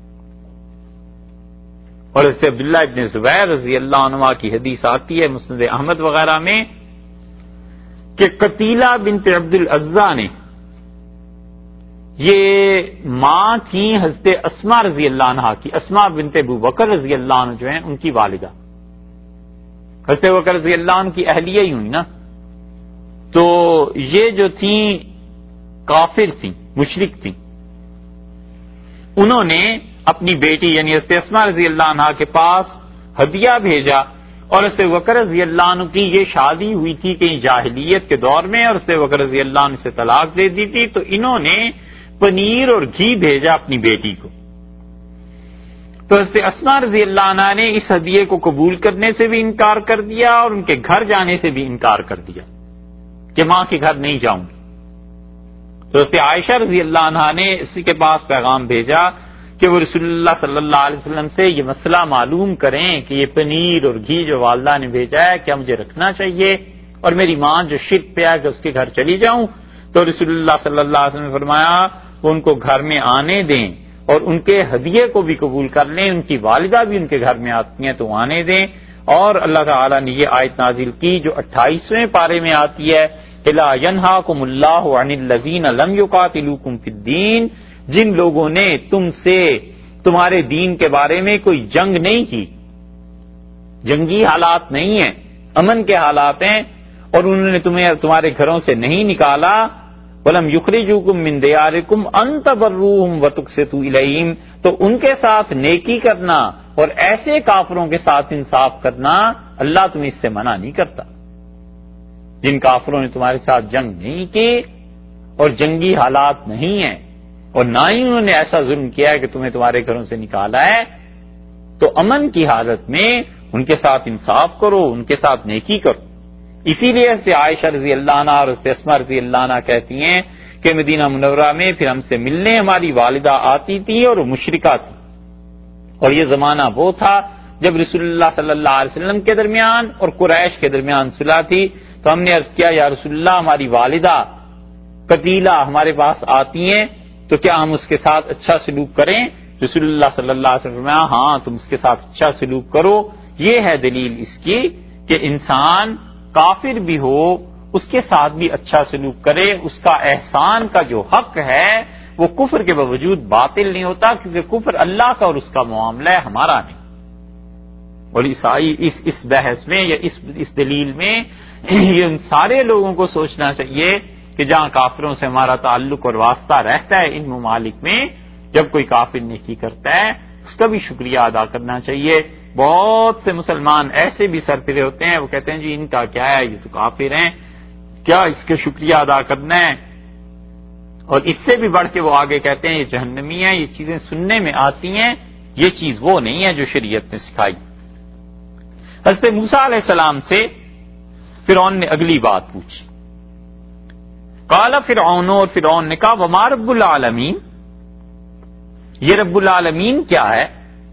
اور اس سے عبداللہ ابن زبیر رضی اللہ عنہ کی حدیث آتی ہے مسند احمد وغیرہ میں کہ قتیلہ بنت عبد العزیٰ نے، یہ ماں تھیں حضرت اسماء رضی اللہ عنہ کی، اسماء بنت ابو بکر رضی اللہ عنہ جو ہیں ان کی والدہ. حضرت ابو بکر رضی اللہ عنہ کی اہلیہ ہی ہوئی نا. تو یہ جو تھیں کافر تھیں، مشرک تھیں. انہوں نے اپنی بیٹی یعنی حضرت اسماء رضی اللہ عنہ کے پاس ہدیہ بھیجا، اور حضرت بکر رضی اللہ عنہ کی یہ شادی ہوئی تھی کہیں جاہلیت کے دور میں، اور حضرت بکر رضی اللہ عنہ سے طلاق دے دی تھی. تو انہوں نے پنیر اور گھی بھیجا اپنی بیٹی کو. تو حضرت اسماء رضی اللہ عنہ نے اس ہدیے کو قبول کرنے سے بھی انکار کر دیا اور ان کے گھر جانے سے بھی انکار کر دیا کہ ماں کے گھر نہیں جاؤں گی. تو حضرت عائشہ رضی اللہ عنہ نے اسی کے پاس پیغام بھیجا کہ وہ رسول اللہ صلی اللہ علیہ وسلم سے یہ مسئلہ معلوم کریں کہ یہ پنیر اور گھی جو والدہ نے بھیجا ہے کیا مجھے رکھنا چاہیے، اور میری ماں جو شرک پہ ہے کہ اس کے گھر چلی جاؤں. تو رسول اللہ صلی اللہ علیہ وسلم نے فرمایا وہ ان کو گھر میں آنے دیں اور ان کے ہدیے کو بھی قبول کر لیں. ان کی والدہ بھی ان کے گھر میں آتی ہیں تو آنے دیں. اور اللہ تعالیٰ نے یہ آیت نازل کی جو اٹھائیسویں پارے میں آتی ہے الا ینہاکم اللہ عن الذین لم یقاتلوکم فی الدین، جن لوگوں نے تم سے تمہارے دین کے بارے میں کوئی جنگ نہیں کی، جنگی حالات نہیں ہیں، امن کے حالات ہیں، اور انہوں نے تمہیں تمہارے گھروں سے نہیں نکالا. وَلَمْ يُخْرِجُوكُم مِّن دِيَارِكُمْ أَن تَبَرُّوهُمْ وَتُقْسِطُوا إِلَيْهِمْ، تو ان کے ساتھ نیکی کرنا اور ایسے کافروں کے ساتھ انصاف کرنا اللہ تمہیں اس سے منع نہیں کرتا جن کافروں نے تمہارے ساتھ جنگ نہیں کی اور جنگی حالات نہیں ہیں، اور نہ ہی انہوں نے ایسا ظلم کیا ہے کہ تمہیں تمہارے گھروں سے نکالا ہے. تو امن کی حالت میں ان کے ساتھ انصاف کرو، ان کے ساتھ نیکی کرو. اسی لیے حضرت عائشہ رضی اللہ عنہ اور حضرت اسماء رضی اللہ عنہ کہتی ہیں کہ مدینہ منورہ میں پھر ہم سے ملنے ہماری والدہ آتی تھی اور وہ مشرکہ تھی، اور یہ زمانہ وہ تھا جب رسول اللہ صلی اللہ علیہ وسلم کے درمیان اور قریش کے درمیان صلح تھی. تو ہم نے عرض کیا یا رسول اللہ ہماری والدہ قتیلہ ہمارے پاس آتی ہیں تو کیا ہم اس کے ساتھ اچھا سلوک کریں؟ رسول اللہ صلی اللہ علیہ وسلم فرمایا ہاں تم اس کے ساتھ اچھا سلوک کرو. یہ ہے دلیل اس کی کہ انسان کافر بھی ہو اس کے ساتھ بھی اچھا سلوک کرے. اس کا احسان کا جو حق ہے وہ کفر کے باوجود باطل نہیں ہوتا، کیونکہ کفر اللہ کا اور اس کا معاملہ ہے، ہمارا نہیں. اور عیسائی اس اس بحث میں یا اس اس دلیل میں یہ ان سارے لوگوں کو سوچنا چاہیے کہ جہاں کافروں سے ہمارا تعلق اور واسطہ رہتا ہے ان ممالک میں، جب کوئی کافر نیکی کرتا ہے اس کا بھی شکریہ ادا کرنا چاہیے. بہت سے مسلمان ایسے بھی سرفرے ہوتے ہیں، وہ کہتے ہیں جی ان کا کیا ہے، یہ تو کافر ہیں، کیا اس کے شکریہ ادا کرنا ہے. اور اس سے بھی بڑھ کے وہ آگے کہتے ہیں یہ جہنمی ہے. یہ چیزیں سننے میں آتی ہیں، یہ چیز وہ نہیں ہے جو شریعت نے سکھائی. حضرت موسیٰ علیہ السلام سے فرعون نے اگلی بات پوچھی. قال فرعون، اور فرعون نے کہا وما رب العالمین، یہ رب العالمین کیا ہے؟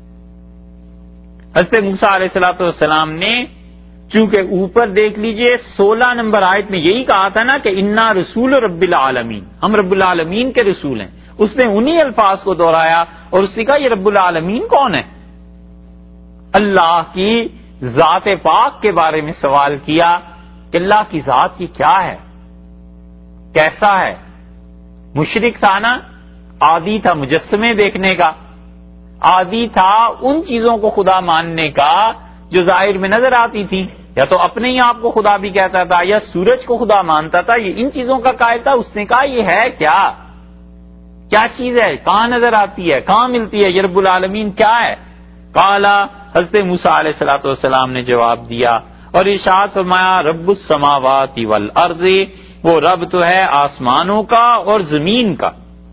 حضرت موسیٰ علیہ الصلوۃ والسلام نے چونکہ اوپر دیکھ لیجئے سولہ نمبر آیت میں یہی کہا تھا نا کہ انا رسول رب العالمین، ہم رب العالمین کے رسول ہیں. اس نے انہی الفاظ کو دہرایا اور اس نے کہا یہ رب العالمین کون ہے؟ اللہ کی ذات پاک کے بارے میں سوال کیا کہ اللہ کی ذات کی کیا ہے، کیسا ہے. مشرک تھا نا، عادی تھا مجسمے دیکھنے کا، عادی تھا ان چیزوں کو خدا ماننے کا جو ظاہر میں نظر آتی تھی. یا تو اپنے ہی آپ کو خدا بھی کہتا تھا یا سورج کو خدا مانتا تھا. یہ ان چیزوں کا قائل تھا. اس نے کہا یہ ہے کیا کیا چیز ہے، کہاں نظر آتی ہے، کہاں ملتی ہے، یہ رب العالمین کیا ہے؟ قالا، حضرت موسیٰ علیہ الصلوۃ والسلام نے جواب دیا اور ارشاد فرمایا رب السماوات والارض، وہ رب تو ہے آسمانوں کا اور زمین کا.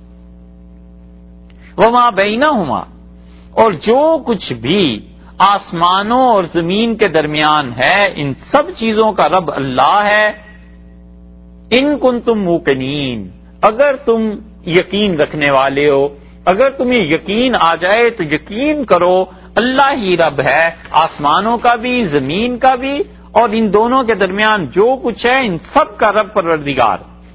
وما بینہما، اور جو کچھ بھی آسمانوں اور زمین کے درمیان ہے ان سب چیزوں کا رب اللہ ہے. ان کنتم موقنین، اگر تم یقین رکھنے والے ہو، اگر تمہیں یقین آ جائے تو یقین کرو اللہ ہی رب ہے، آسمانوں کا بھی زمین کا بھی، اور ان دونوں کے درمیان جو کچھ ہے ان سب کا رب پروردگار.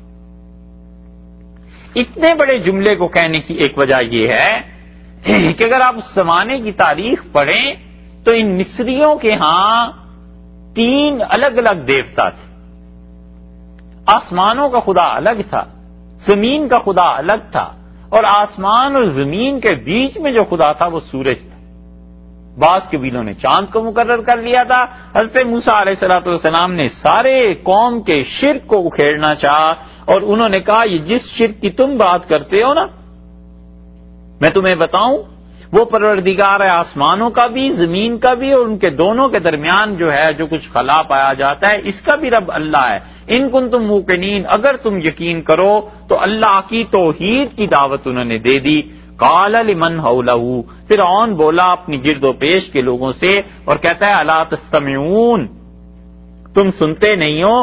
اتنے بڑے جملے کو کہنے کی ایک وجہ یہ ہے کہ اگر آپ اس زمانے کی تاریخ پڑھیں تو ان مصریوں کے ہاں تین الگ الگ دیوتا تھے. آسمانوں کا خدا الگ تھا، زمین کا خدا الگ تھا، اور آسمان اور زمین کے بیچ میں جو خدا تھا وہ سورج تھا. بعض قبیلوں نے چاند کو مقرر کر لیا تھا. حضرت موسیٰ علیہ الصلوۃ والسلام نے سارے قوم کے شرک کو اکھیڑنا چاہا اور انہوں نے کہا یہ جس شرک کی تم بات کرتے ہو نا، میں تمہیں بتاؤں وہ پروردگار ہے آسمانوں کا بھی زمین کا بھی، اور ان کے دونوں کے درمیان جو ہے جو کچھ خلا پایا جاتا ہے اس کا بھی رب اللہ ہے. ان کنتم موقنین، اگر تم یقین کرو تو اللہ کی توحید کی دعوت انہوں نے دے دی. قال لمن حولہ، فرعون بولا اپنی گرد و پیش کے لوگوں سے اور کہتا ہے الا تستمعون، تم سنتے نہیں ہو؟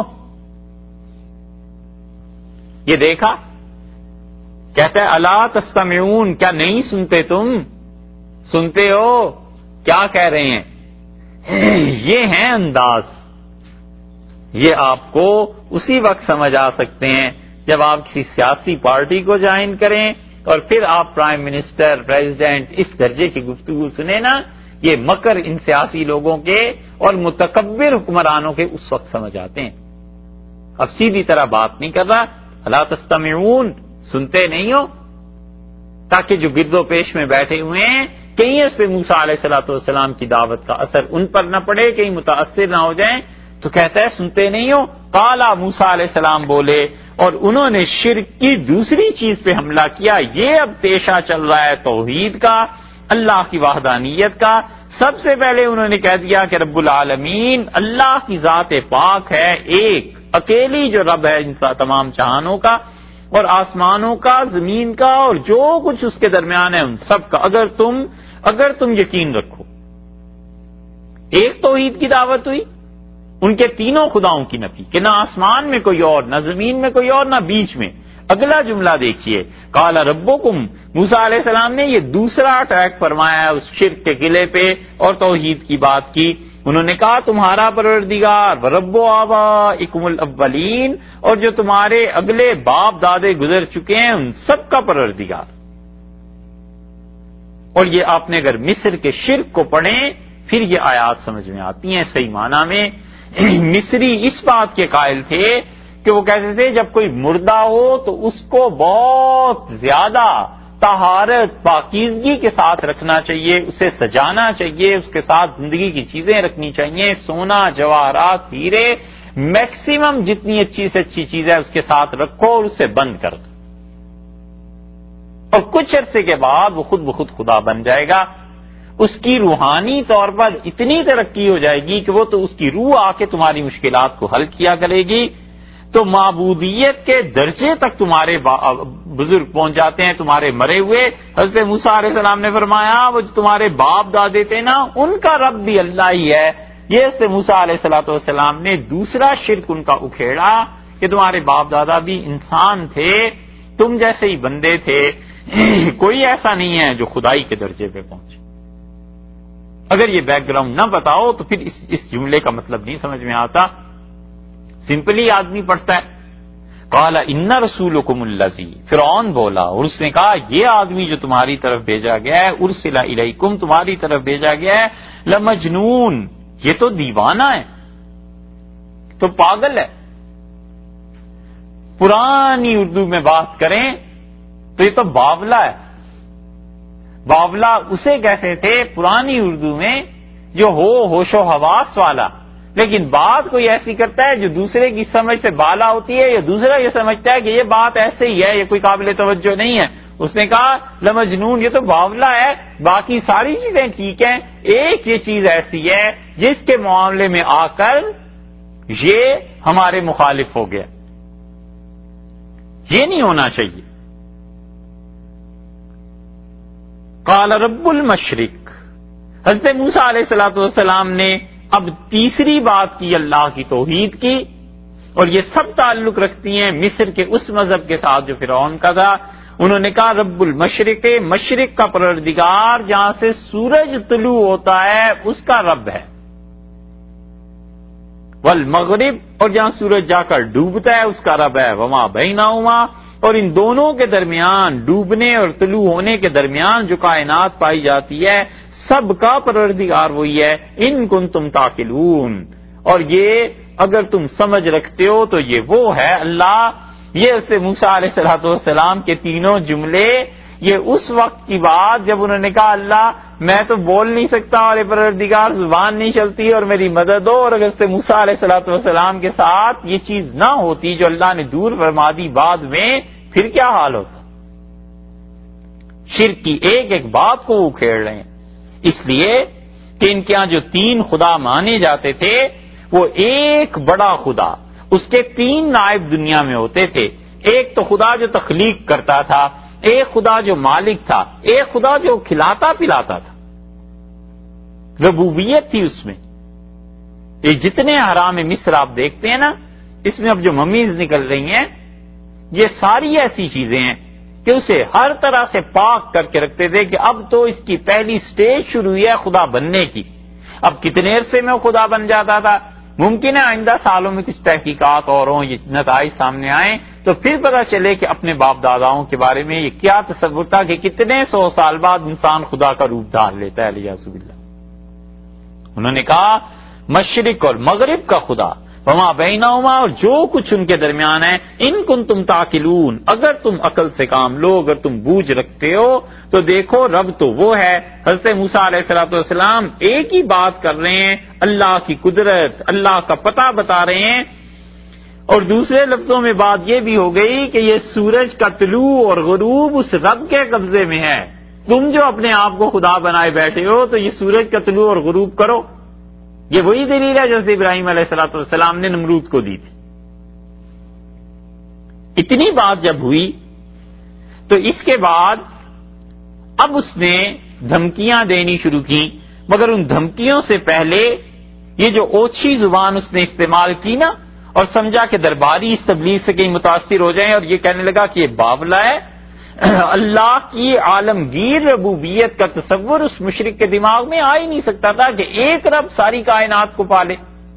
یہ دیکھا، کہتا ہے الا تستمعون، کیا نہیں سنتے؟ تم سنتے ہو؟ کیا کہہ رہے ہیں؟ یہ ہیں انداز. یہ آپ کو اسی وقت سمجھ آ سکتے ہیں جب آپ کسی سیاسی پارٹی کو جوائن کریں اور پھر آپ پرائم منسٹر، پریزیڈنٹ اس درجے کی گفتگو سنیں نا. یہ مکر ان سیاسی لوگوں کے اور متکبر حکمرانوں کے اس وقت سمجھ آتے ہیں. اب سیدھی طرح بات نہیں کر رہا، الا تستمعون، سنتے نہیں ہو، تاکہ جو گرد و پیش میں بیٹھے ہوئے ہیں کہیں اس پہ موسیٰ علیہ الصلوۃ والسلام کی دعوت کا اثر ان پر نہ پڑے، کہیں متاثر نہ ہو جائیں. تو کہتا ہے سنتے نہیں ہو؟ قالا، موسیٰ علیہ السلام بولے اور انہوں نے شرک کی دوسری چیز پہ حملہ کیا. یہ اب پیشہ چل رہا ہے توحید کا، اللہ کی وحدانیت کا. سب سے پہلے انہوں نے کہہ دیا کہ رب العالمین اللہ کی ذات پاک ہے، ایک اکیلی جو رب ہے ان تمام جہانوں کا اور آسمانوں کا، زمین کا اور جو کچھ اس کے درمیان ہے ان سب کا. اگر تم اگر تم یقین رکھو. ایک توحید کی دعوت ہوئی، ان کے تینوں خداؤں کی نفی کہ نہ آسمان میں کوئی اور، نہ زمین میں کوئی اور، نہ بیچ میں. اگلا جملہ دیکھیے، قال ربکم، موسیٰ علیہ السلام نے یہ دوسرا اٹیک فرمایا اس شرک کے قلعے پہ اور توحید کی بات کی. انہوں نے کہا تمہارا پروردگار ورب آبائکم الاولین، اور جو تمہارے اگلے باپ دادے گزر چکے ہیں ان سب کا پروردگار. اور یہ آپ نے اگر مصر کے شرک کو پڑھیں پھر یہ آیات سمجھ میں آتی ہیں صحیح معنی میں. مصری اس بات کے قائل تھے کہ وہ کہتے تھے جب کوئی مردہ ہو تو اس کو بہت زیادہ طہارت پاکیزگی کے ساتھ رکھنا چاہیے، اسے سجانا چاہیے، اس کے ساتھ زندگی کی چیزیں رکھنی چاہیے، سونا جواہرات ہیرے میکسیمم جتنی اچھی سے اچھی چیز ہے اس کے ساتھ رکھو اور اسے بند کر دو، اور کچھ عرصے کے بعد وہ خود بخود خدا بن جائے گا. اس کی روحانی طور پر اتنی ترقی ہو جائے گی کہ وہ تو اس کی روح آ کے تمہاری مشکلات کو حل کیا کرے گی. تو معبودیت کے درجے تک تمہارے بزرگ پہنچ جاتے ہیں تمہارے مرے ہوئے. حضرت موسیٰ علیہ السلام نے فرمایا وہ جو تمہارے باپ دادے تھے نا ان کا رب بھی اللہ ہی ہے. یہ حضرت موسیٰ علیہ الصلوۃ والسلام نے دوسرا شرک ان کا اکھیڑا کہ تمہارے باپ دادا بھی انسان تھے، تم جیسے ہی بندے تھے، کوئی ایسا نہیں ہے جو خدائی کے درجے پہ پہنچے. اگر یہ بیک گراؤنڈ نہ بتاؤ تو پھر اس, اس جملے کا مطلب نہیں سمجھ میں آتا. سمپلی آدمی پڑھتا ہے قال ان رسولکم الذی، فرعون بولا اور اس نے کہا یہ آدمی جو تمہاری طرف بھیجا گیا ہے، ارسل الیکم تمہاری طرف بھیجا گیا ہے، لمجنون یہ تو دیوانہ ہے، تو پاگل ہے. پرانی اردو میں بات کریں تو یہ تو باولا ہے. باولا اسے کہتے تھے پرانی اردو میں جو ہو ہوش و حواس والا، لیکن بات کوئی ایسی کرتا ہے جو دوسرے کی سمجھ سے بالا ہوتی ہے، یا دوسرا یہ سمجھتا ہے کہ یہ بات ایسے ہی ہے، یہ کوئی قابل توجہ نہیں ہے. اس نے کہا لمجنون یہ تو باولا ہے، باقی ساری چیزیں ٹھیک ہیں، ایک یہ چیز ایسی ہے جس کے معاملے میں آ کر یہ ہمارے مخالف ہو گیا، یہ نہیں ہونا چاہیے. قال رب المشرق، حضرت موسیٰ علیہ الصلوۃ والسلام نے اب تیسری بات کی اللہ کی توحید کی، اور یہ سب تعلق رکھتی ہیں مصر کے اس مذہب کے ساتھ جو فرعون کا تھا. انہوں نے کہا رب المشرق، مشرق کا پروردگار جہاں سے سورج طلوع ہوتا ہے اس کا رب ہے، والمغرب اور جہاں سورج جا کر ڈوبتا ہے اس کا رب ہے، وما بینہما اور ان دونوں کے درمیان ڈوبنے اور طلوع ہونے کے درمیان جو کائنات پائی جاتی ہے سب کا پروردگار وہی ہے. ان کنتم تعقلون، اور یہ اگر تم سمجھ رکھتے ہو تو یہ وہ ہے اللہ. یہ اس سے موسیٰ علیہ الصلوۃ والسلام کے تینوں جملے یہ اس وقت کی بات جب انہوں نے کہا اللہ میں تو بول نہیں سکتا اور پروردگار زبان نہیں چلتی اور میری مدد ہو، اور اگر اس سے موسیٰ علیہ الصلوۃ والسلام کے ساتھ یہ چیز نہ ہوتی جو اللہ نے دور فرما دی بعد میں، پھر کیا حال ہوتا. شرک کی ایک ایک بات کو وہ کھیڑ رہے ہیں، اس لیے کہ ان کے ہاں جو تین خدا مانے جاتے تھے وہ ایک بڑا خدا، اس کے تین نائب دنیا میں ہوتے تھے. ایک تو خدا جو تخلیق کرتا تھا، ایک خدا جو مالک تھا، ایک خدا جو کھلاتا پلاتا تھا، ربوبیت تھی اس میں. یہ جتنے حرام مصر آپ دیکھتے ہیں نا، اس میں اب جو ممیز نکل رہی ہیں یہ ساری ایسی چیزیں ہیں کہ اسے ہر طرح سے پاک کر کے رکھتے تھے کہ اب تو اس کی پہلی سٹیج شروع ہوئی ہے خدا بننے کی. اب کتنے عرصے میں وہ خدا بن جاتا تھا، ممکن ہے آئندہ سالوں میں کچھ تحقیقات اور ہوں، یہ نتائج سامنے آئیں تو پھر پتہ چلے کہ اپنے باپ داداؤں کے بارے میں یہ کیا تصور تھا کہ کتنے سو سال بعد انسان خدا کا روپ دھار لیتا ہے الیاذ باللہ. انہوں نے کہا مشرق اور مغرب کا خدا، وما بینہما اور جو کچھ ان کے درمیان ہے، ان کنتم تعقلون اگر تم عقل سے کام لو، اگر تم بوجھ رکھتے ہو تو دیکھو رب تو وہ ہے. حضرت موسیٰ علیہ الصلوۃ والسلام ایک ہی بات کر رہے ہیں، اللہ کی قدرت، اللہ کا پتہ بتا رہے ہیں. اور دوسرے لفظوں میں بات یہ بھی ہو گئی کہ یہ سورج کا طلوع اور غروب اس رب کے قبضے میں ہے. تم جو اپنے آپ کو خدا بنائے بیٹھے ہو تو یہ سورج کا طلوع اور غروب کرو. یہ وہی دلیل ہے جیسے ابراہیم علیہ الصلوۃ والسلام نے نمرود کو دی تھی. اتنی بات جب ہوئی تو اس کے بعد اب اس نے دھمکیاں دینی شروع کی، مگر ان دھمکیوں سے پہلے یہ جو اوچھی زبان اس نے استعمال کی نا، اور سمجھا کہ درباری اس تبلیغ سے کہیں متاثر ہو جائیں، اور یہ کہنے لگا کہ یہ باولا ہے، اللہ کی عالمگیر ربوبیت کا تصور اس مشرک کے دماغ میں آ ہی نہیں سکتا تھا کہ ایک رب ساری کائنات کو پالے.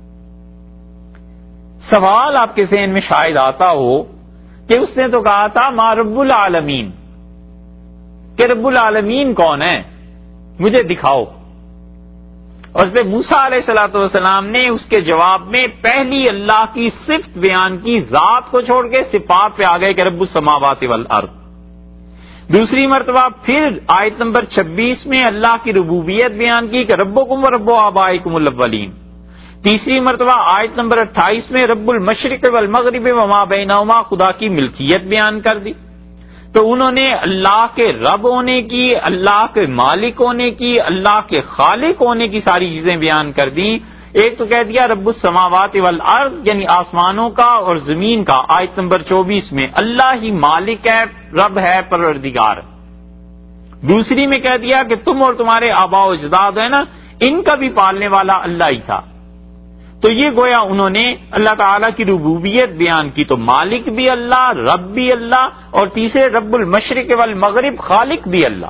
سوال آپ کے ذہن میں شاید آتا ہو کہ اس نے تو کہا تھا ما رب العالمین، کہ رب العالمین کون ہے مجھے دکھاؤ. اور اس موسیٰ علیہ الصلوۃ والسلام نے اس کے جواب میں پہلی اللہ کی صفت بیان کی، ذات کو چھوڑ کے صفات پہ آ گئے کہ رب السماوات والارض. دوسری مرتبہ پھر آیت نمبر چھبیس میں اللہ کی ربوبیت بیان کی کہ ربکم و رب آبائکم الاولین. تیسری مرتبہ آیت نمبر اٹھائیس میں رب المشرق والمغرب وما بینہما، خدا کی ملکیت بیان کر دی. تو انہوں نے اللہ کے رب ہونے کی، اللہ کے مالک ہونے کی، اللہ کے خالق ہونے کی ساری چیزیں بیان کر دیں. ایک تو کہہ دیا رب السماوات والارض یعنی آسمانوں کا اور زمین کا، آیت نمبر چوبیس میں اللہ ہی مالک ہے، رب ہے، پروردگار. دوسری میں کہہ دیا کہ تم اور تمہارے آباء و اجداد ہیں نا، ان کا بھی پالنے والا اللہ ہی تھا. تو یہ گویا انہوں نے اللہ تعالیٰ کی ربوبیت بیان کی، تو مالک بھی اللہ، رب بھی اللہ، اور تیسرے رب المشرق والمغرب، خالق بھی اللہ.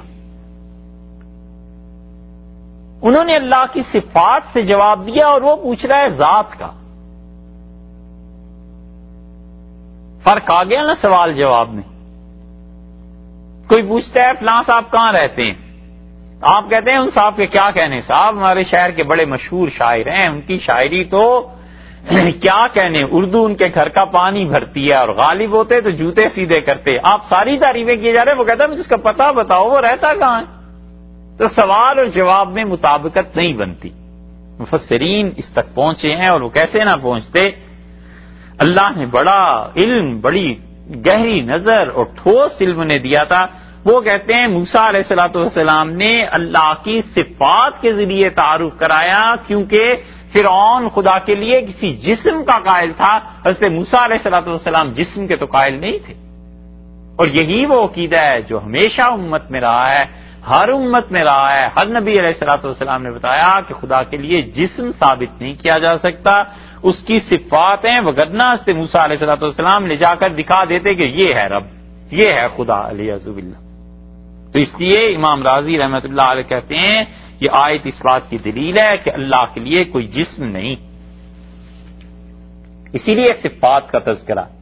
انہوں نے اللہ کی صفات سے جواب دیا اور وہ پوچھ رہا ہے ذات کا. فرق آ گیا نا سوال جواب میں. کوئی پوچھتا ہے فلاں صاحب کہاں رہتے ہیں، آپ کہتے ہیں ان صاحب کے کیا کہنے، صاحب ہمارے شہر کے بڑے مشہور شاعر ہیں، ان کی شاعری تو کیا کہنے، اردو ان کے گھر کا پانی بھرتی ہے، اور غالب ہوتے تو جوتے سیدھے کرتے. آپ ساری تعریفیں کیے جا رہے ہیں، وہ کہتا ہے مجھے اس کا پتہ بتاؤ وہ رہتا کہاں ہے. تو سوال اور جواب میں مطابقت نہیں بنتی. مفسرین اس تک پہنچے ہیں، اور وہ کیسے نہ پہنچتے. اللہ نے بڑا علم، بڑی گہری نظر اور ٹھوس علم نے دیا تھا. وہ کہتے ہیں موسیٰ علیہ الصلوۃ والسلام نے اللہ کی صفات کے ذریعے تعارف کرایا، کیونکہ فرعون خدا کے لیے کسی جسم کا قائل تھا. حضرت موسیٰ علیہ الصلوۃ والسلام جسم کے تو قائل نہیں تھے. اور یہی وہ عقیدہ ہے جو ہمیشہ امت میں رہا ہے، ہر امت میں رہا ہے. ہر نبی علیہ الصلوۃ والسلام نے بتایا کہ خدا کے لیے جسم ثابت نہیں کیا جا سکتا، اس کی صفات ہیں. وگرنہ حضرت موسیٰ علیہ الصلوۃ والسلام لے جا کر دکھا دیتے کہ یہ ہے رب، یہ ہے خدا علیہ باللہ. تو اس لیے امام راضی رحمۃ اللہ علیہ کہتے ہیں یہ آیت اس بات کی دلیل ہے کہ اللہ کے لیے کوئی جسم نہیں. اسی لیے صفات کا تذکرہ.